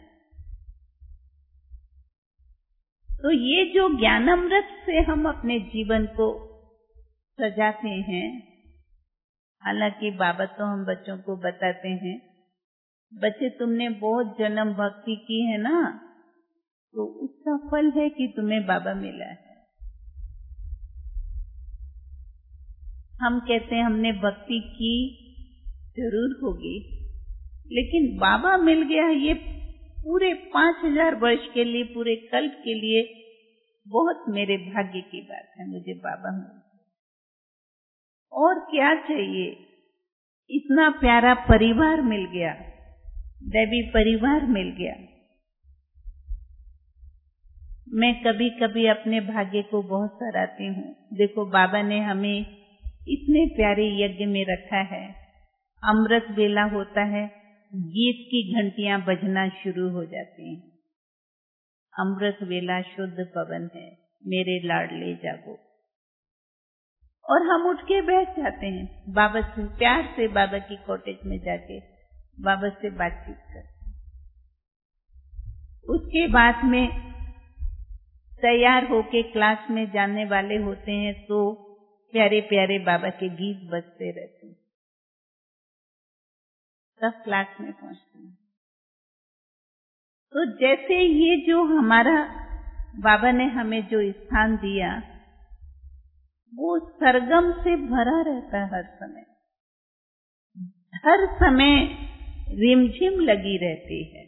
तो ये जो ज्ञानामृत से हम अपने जीवन को सजाते हैं, हालांकि बाबा तो हम बच्चों को बताते हैं, बच्चे तुमने बहुत जन्म भक्ति की है ना, तो उसका फल है कि तुम्हें बाबा मिला है। हम कहते हैं हमने भक्ति की, जरूर होगी, लेकिन बाबा मिल गया, ये पूरे 5000 वर्ष के लिए, पूरे कल्प के लिए बहुत मेरे भाग्य की बात है, मुझे बाबा मिल गया। और क्या चाहिए, इतना प्यारा परिवार मिल गया, दैवी परिवार मिल गया। मैं कभी कभी अपने भाग्य को बहुत सराहती हूँ। देखो बाबा ने हमें इतने प्यारे यज्ञ में रखा है, अमृत वेला होता है, गीत की घंटियां बजना शुरू हो जाती हैं। अमृत वेला शुद्ध पवन है, मेरे लाडले जागो, और हम उठ के बैठ जाते हैं, बाबा से प्यार से बाबा की कॉटेज में जाके बाबा से बातचीत करते हैं। उसके बाद में तैयार होके क्लास में जाने वाले होते हैं, तो प्यारे प्यारे बाबा के गीत बजते रहते हैं, सब क्लास में पहुंचते हैं। तो जैसे ये जो हमारा बाबा ने हमें जो स्थान दिया, वो सरगम से भरा रहता है, हर समय रिमझिम लगी रहती है।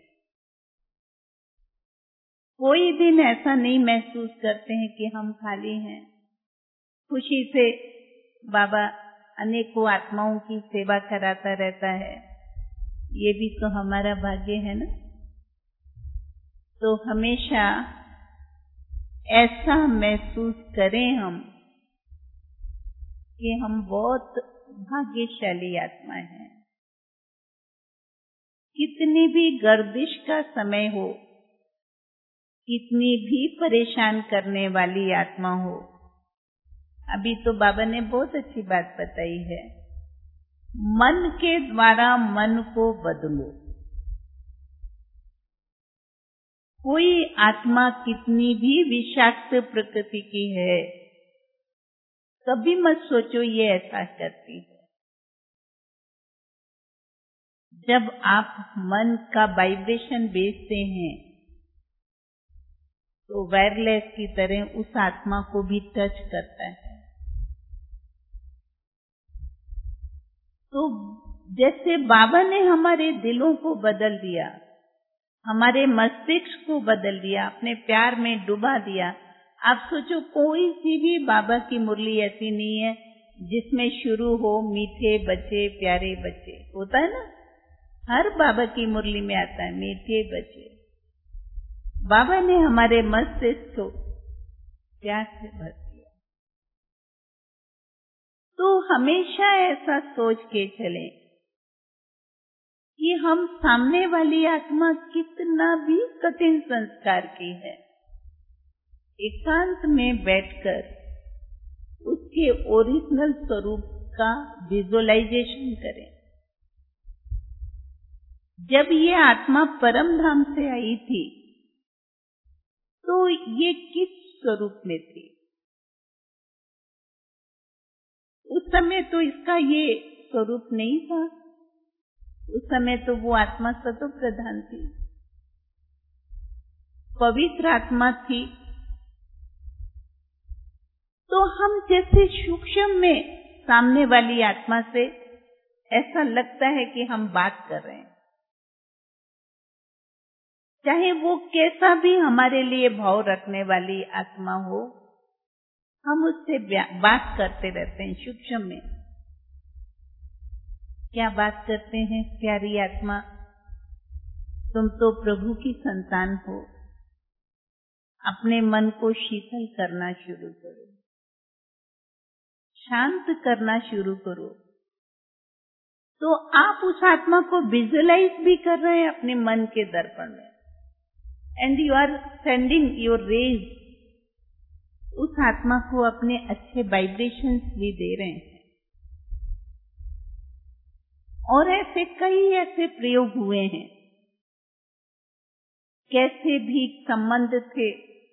कोई दिन ऐसा नहीं महसूस करते हैं कि हम खाली हैं। खुशी से बाबा अनेकों आत्माओं की सेवा कराता रहता है, ये भी तो हमारा भाग्य है ना। तो हमेशा ऐसा महसूस करें हम कि हम बहुत भाग्यशाली आत्मा हैं। कितनी भी गर्दिश का समय हो, कितनी भी परेशान करने वाली आत्मा हो, अभी तो बाबा ने बहुत अच्छी बात बताई है, मन के द्वारा मन को बदलो। कोई आत्मा कितनी भी विषाक्त प्रकृति की है, कभी मत सोचो ये ऐसा करती है। जब आप मन का वाइब्रेशन भेजते हैं, तो वायरलेस की तरह उस आत्मा को भी टच करता है। तो जैसे बाबा ने हमारे दिलों को बदल दिया, हमारे मस्तिष्क को बदल दिया, अपने प्यार में डुबा दिया। आप सोचो कोई सी भी बाबा की मुरली ऐसी नहीं है जिसमें शुरू हो मीठे बच्चे प्यारे बच्चे, होता है ना, हर बाबा की मुरली में आता है मीठे बच्चे। बाबा ने हमारे मस्तिष्क को प्यार से भर दिया। तो हमेशा ऐसा सोच के चलें कि हम सामने वाली आत्मा कितना भी कठिन संस्कार की है, एकांत में बैठकर उसके ओरिजिनल स्वरूप का विजुअलाइजेशन करें। जब ये आत्मा परम धाम से आई थी, तो ये किस स्वरूप में थी? उस समय तो इसका ये स्वरूप नहीं था। उस समय तो वो आत्मा सतो प्रधान थी, पवित्र आत्मा थी। तो हम जैसे सूक्ष्म में सामने वाली आत्मा से ऐसा लगता है कि हम बात कर रहे हैं, चाहे वो कैसा भी हमारे लिए भाव रखने वाली आत्मा हो, हम उससे बात करते रहते हैं सूक्ष्म में। क्या बात करते हैं? प्यारी आत्मा, तुम तो प्रभु की संतान हो, अपने मन को शीतल करना शुरू करो, शांत करना शुरू करो। तो आप उस आत्मा को विजुअलाइज भी कर रहे हैं अपने मन के दर्पण में, and you are sending your rays, उस आत्मा को अपने अच्छे वाइब्रेशंस भी दे रहे हैं। और ऐसे कई ऐसे प्रयोग हुए हैं, कैसे भी संबंध थे,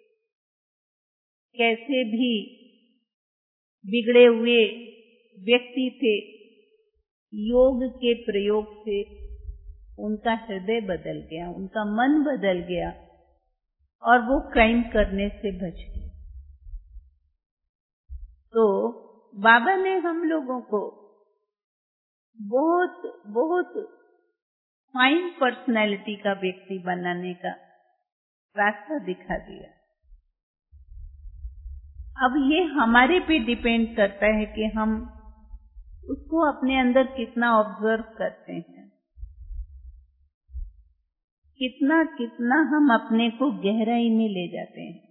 कैसे भी बिगड़े हुए व्यक्ति थे, योग के प्रयोग से उनका हृदय बदल गया, उनका मन बदल गया और वो क्राइम करने से बच गए। तो बाबा ने हम लोगों को बहुत बहुत फाइन पर्सनैलिटी का व्यक्ति बनाने का रास्ता दिखा दिया। अब ये हमारे पे डिपेंड करता है कि हम उसको अपने अंदर कितना ऑब्जर्व करते हैं, कितना कितना हम अपने को गहराई में ले जाते हैं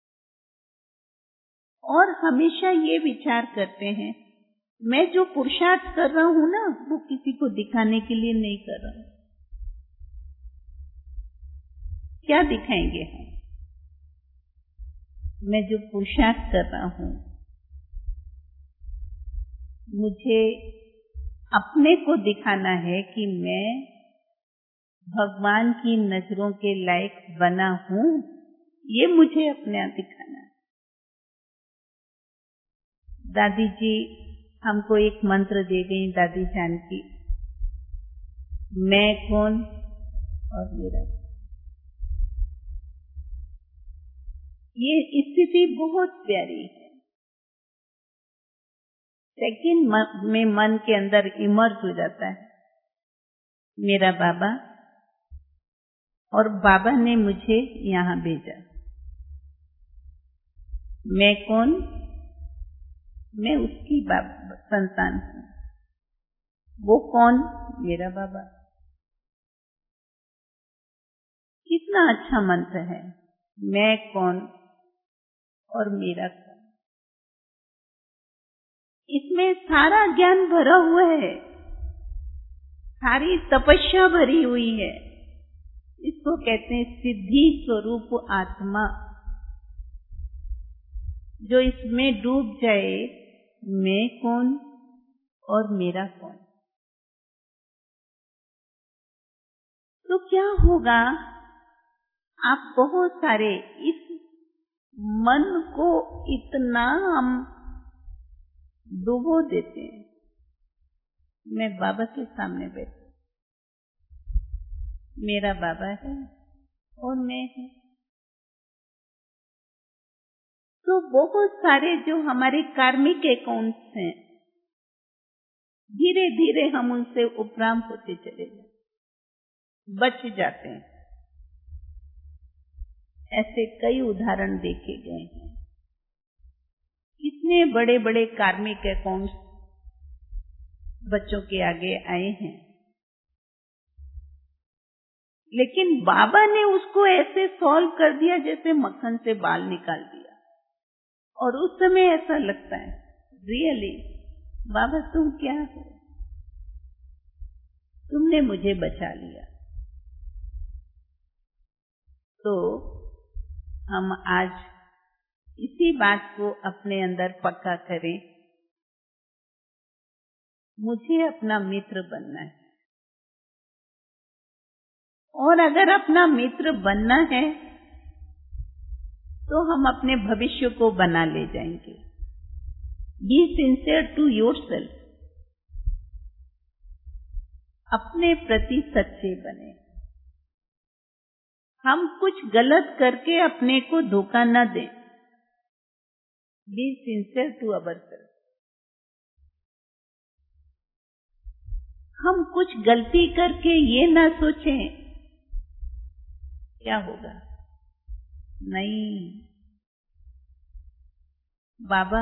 और हमेशा ये विचार करते हैं, मैं जो पुरुषार्थ कर रहा हूं ना, वो किसी को दिखाने के लिए नहीं कर रहा हूं। क्या दिखाएंगे हम? मैं जो पुरुषार्थ कर रहा हूं, मुझे अपने को दिखाना है कि मैं भगवान की नजरों के लायक बना हूं, ये मुझे अपने आप दिखाना है। दादी जी हमको एक मंत्र दे गई, दादी जानकी, मैं कौन और मेरा कौन। ये स्थिति बहुत प्यारी है। सेकंड में मन के अंदर इमर्ज हो जाता है, मेरा बाबा, और बाबा ने मुझे यहां भेजा। मैं कौन? मैं उसकी संतान हूं। वो कौन? मेरा बाबा। कितना अच्छा मंत्र है, मैं कौन और मेरा कौन। इसमें सारा ज्ञान भरा हुआ है, सारी तपस्या भरी हुई है। इसको कहते हैं सिद्धि स्वरूप आत्मा। जो इसमें डूब जाए, मैं कौन और मेरा कौन, तो क्या होगा? आप बहुत सारे इस मन को इतना हम डुबो देते हैं। मैं बाबा के सामने बैठी, मेरा बाबा है और मैं है। तो बहुत सारे जो हमारे कार्मिक अकाउंट्स हैं, धीरे धीरे हम उनसे उपराम होते चले जाते, बच जाते हैं। ऐसे कई उदाहरण देखे गए हैं। कितने बड़े बड़े कार्मिक अकाउंट्स बच्चों के आगे आए हैं, लेकिन बाबा ने उसको ऐसे सॉल्व कर दिया जैसे मक्खन से बाल निकाल दिया। और उस समय ऐसा लगता है, रियली बाबा तुम क्या हो, तुमने मुझे बचा लिया। तो हम आज इसी बात को अपने अंदर पक्का करें, मुझे अपना मित्र बनना है। और अगर अपना मित्र बनना है तो हम अपने भविष्य को बना ले जाएंगे। बी सिंसियर टू योरसेल्फ, अपने प्रति सच्चे बने। हम कुछ गलत करके अपने को धोखा न दें। Be sincere to ourselves. हम कुछ गलती करके ये ना सोचें क्या होगा, नहीं, बाबा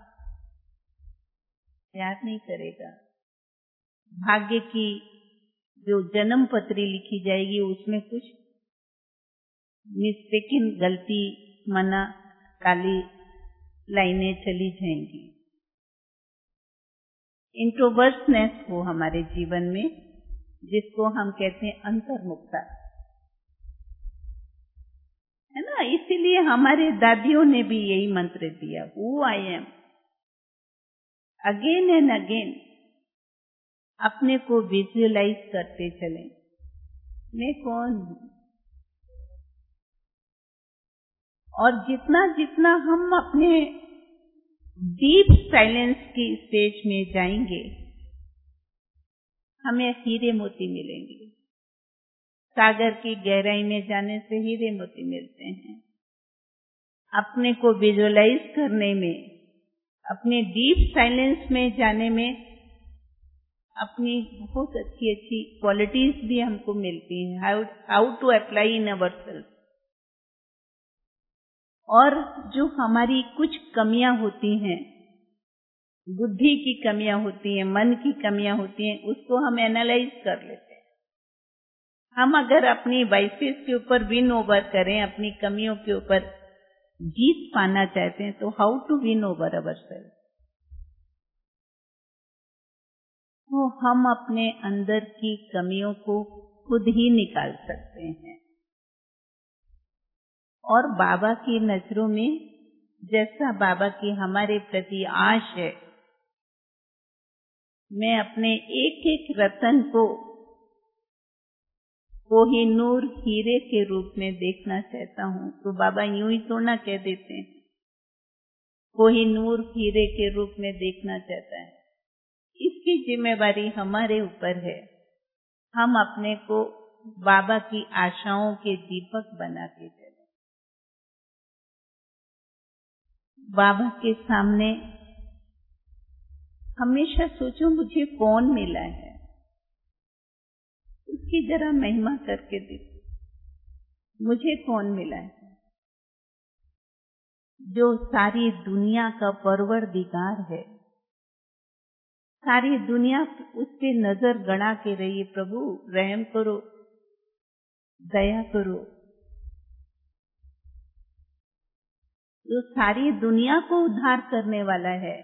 प्यार नहीं करेगा। भाग्य की जो जन्म पत्री लिखी जाएगी उसमें कुछ मिस्टेकन गलती मना काली लाइनें चली जाएंगी। इंट्रोवर्टनेस हो हमारे जीवन में, जिसको हम कहते हैं अंतर्मुखता, है ना। इसीलिए हमारे दादियों ने भी यही मंत्र दिया, who I am. Again and again अपने को विजुअलाइज करते चलें, मैं कौन हूं। और जितना जितना हम अपने डीप साइलेंस की स्टेज में जाएंगे, हमें हीरे मोती मिलेंगे। सागर की गहराई में जाने से हीरे मोती मिलते हैं। अपने को विजुअलाइज करने में, अपने डीप साइलेंस में जाने में अपनी बहुत अच्छी अच्छी क्वालिटीज भी हमको मिलती हैं, how to apply in ourselves. और जो हमारी कुछ कमियां होती हैं, बुद्धि की कमियां होती हैं, मन की कमियां होती हैं, उसको हम एनालाइज कर लेते हैं। हम अगर अपनी वाइसेस के ऊपर विन ओवर करें, अपनी कमियों के ऊपर जीत पाना चाहते हैं, तो how to win over ourselves. तो हम अपने अंदर की कमियों को खुद ही निकाल सकते हैं। और बाबा की नजरों में, जैसा बाबा की हमारे प्रति आश है, मैं अपने एक एक रतन को कोहिनूर हीरे के रूप में देखना चाहता हूं। तो बाबा यूं ही तो ना कह देते हैं, कोहिनूर हीरे के रूप में देखना चाहता है। इसकी जिम्मेवारी हमारे ऊपर है। हम अपने को बाबा की आशाओं के दीपक बना के चलें। बाबा के सामने हमेशा सोचो, मुझे कौन मिला है, उसकी जरा महिमा करके देखो। मुझे कौन मिला है? जो सारी दुनिया का परवरदिगार है। सारी दुनिया उस पे नजर गड़ा के रही है, प्रभु रहम करो, दया करो। जो सारी दुनिया को उद्धार करने वाला है,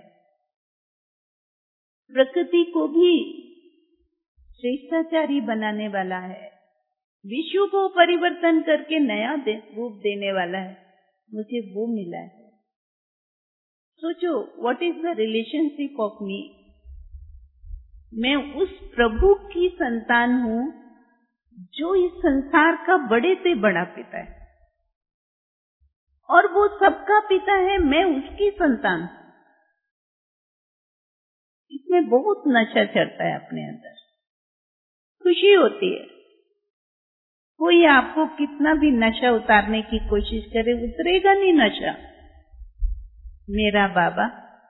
प्रकृति को भी श्रेष्ठाचारी बनाने वाला है, विश्व को परिवर्तन करके नया रूप देने वाला है, मुझे वो मिला है। सोचो, what is the relationship of me. मैं उस प्रभु की संतान हूं जो इस संसार का बड़े से बड़ा पिता है, और वो सबका पिता है, मैं उसकी संतान हूं। इसमें बहुत नशा चढ़ता है अपने अंदर, खुशी होती है। कोई आपको कितना भी नशा उतारने की कोशिश करे, उतरेगा नहीं नशा। मेरा बाबा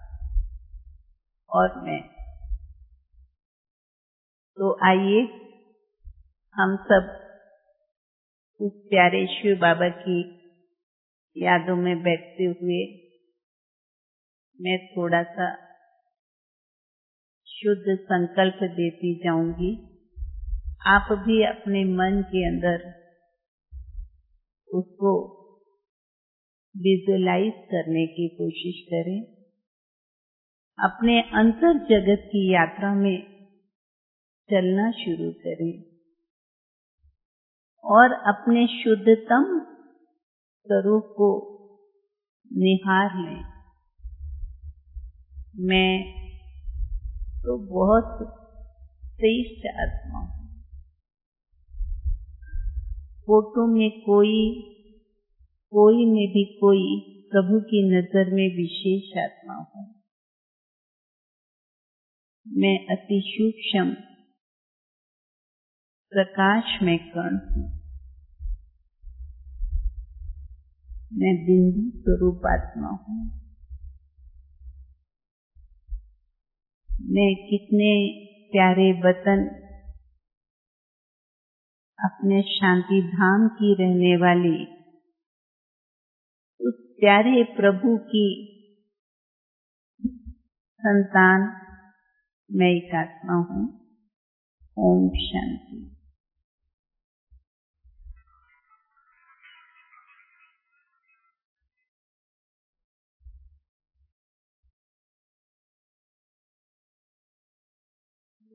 और मैं। तो आइए हम सब उस प्यारे शिव बाबा की यादों में बैठते हुए, मैं थोड़ा सा शुद्ध संकल्प देती जाऊंगी। आप भी अपने मन के अंदर उसको विजुअलाइज करने की कोशिश करें। अपने अंतर जगत की यात्रा में चलना शुरू करें और अपने शुद्धतम स्वरूप को निहार लें। मैं तो बहुत श्रेष्ठ आत्मा हूं। फोटो में कोई में भी कोई प्रभु की नजर में विशेष आत्मा हूं। मैं अति सूक्ष्म प्रकाश में कण हूं। मैं बिंदु स्वरूप आत्मा हूं। मैं कितने प्यारे वतन, अपने शांति धाम की रहने वाली उस प्यारे प्रभु की संतान, मैं एक आत्मा हूं। ओम शांति।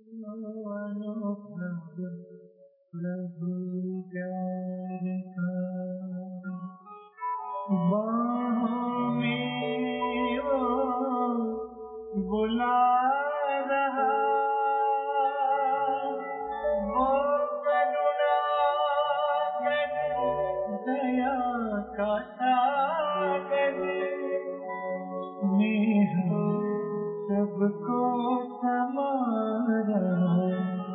प्रभु प्यार का बाहों में वो बुला रहा, वो करुणा कर दया का सागर में सबको समा रहा।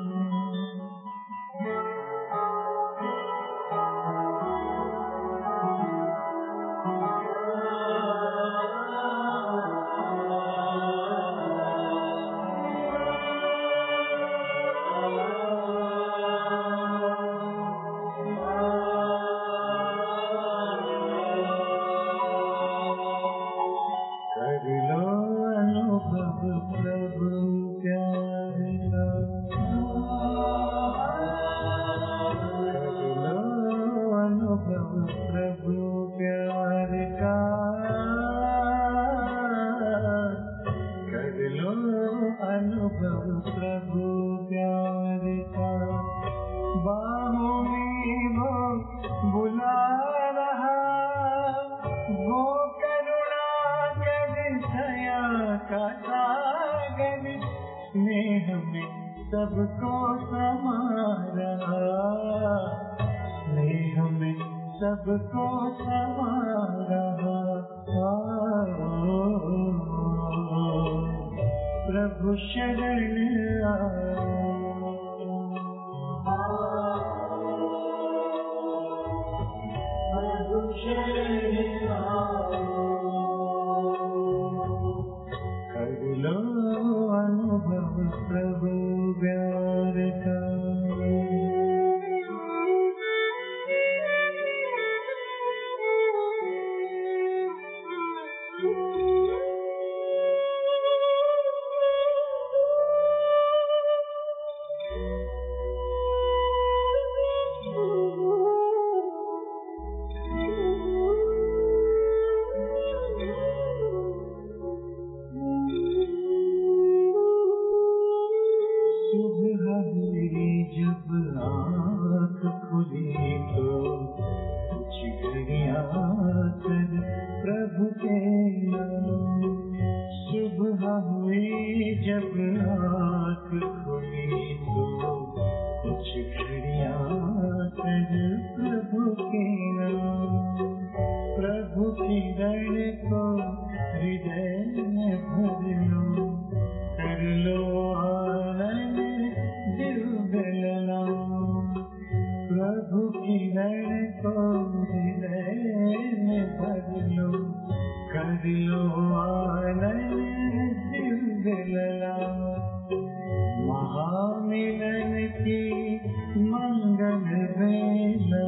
बाहों में वो बुला रहा, वो करुणा कर दया का सागर स्नेह में सबको समा रहा, स्नेह में सबको समा रहा। प्रभु शरण प्रभु शरण कर लो अनुभव प्रभु प्यार का। जब आँख खुली तो कुछ घड़ियाँ कर प्रभु के नाम। सुबह हुई जब आँख खुली तो कुछ घड़ियाँ कर प्रभु के नाम। प्रभु की रण को हृदय में भर लो, कर लो आनंद दिल प्रभु की रण को हृदय में भर लो, कर लो आनंद दिल। महामिलन की मंगल बेला,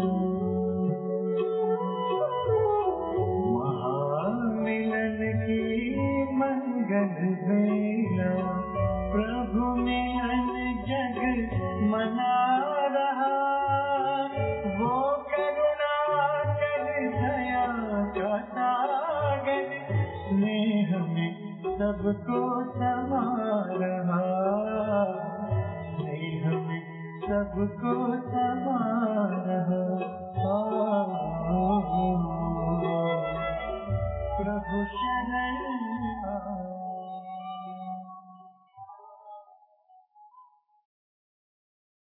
महामिलन की मंगल बेला, प्रभु मिलन जग मना रहा, वो करुणा कर दया का सागर स्नेह में सबको समा रहा, स्नेह में सबको समा रहा। प्रभु शरण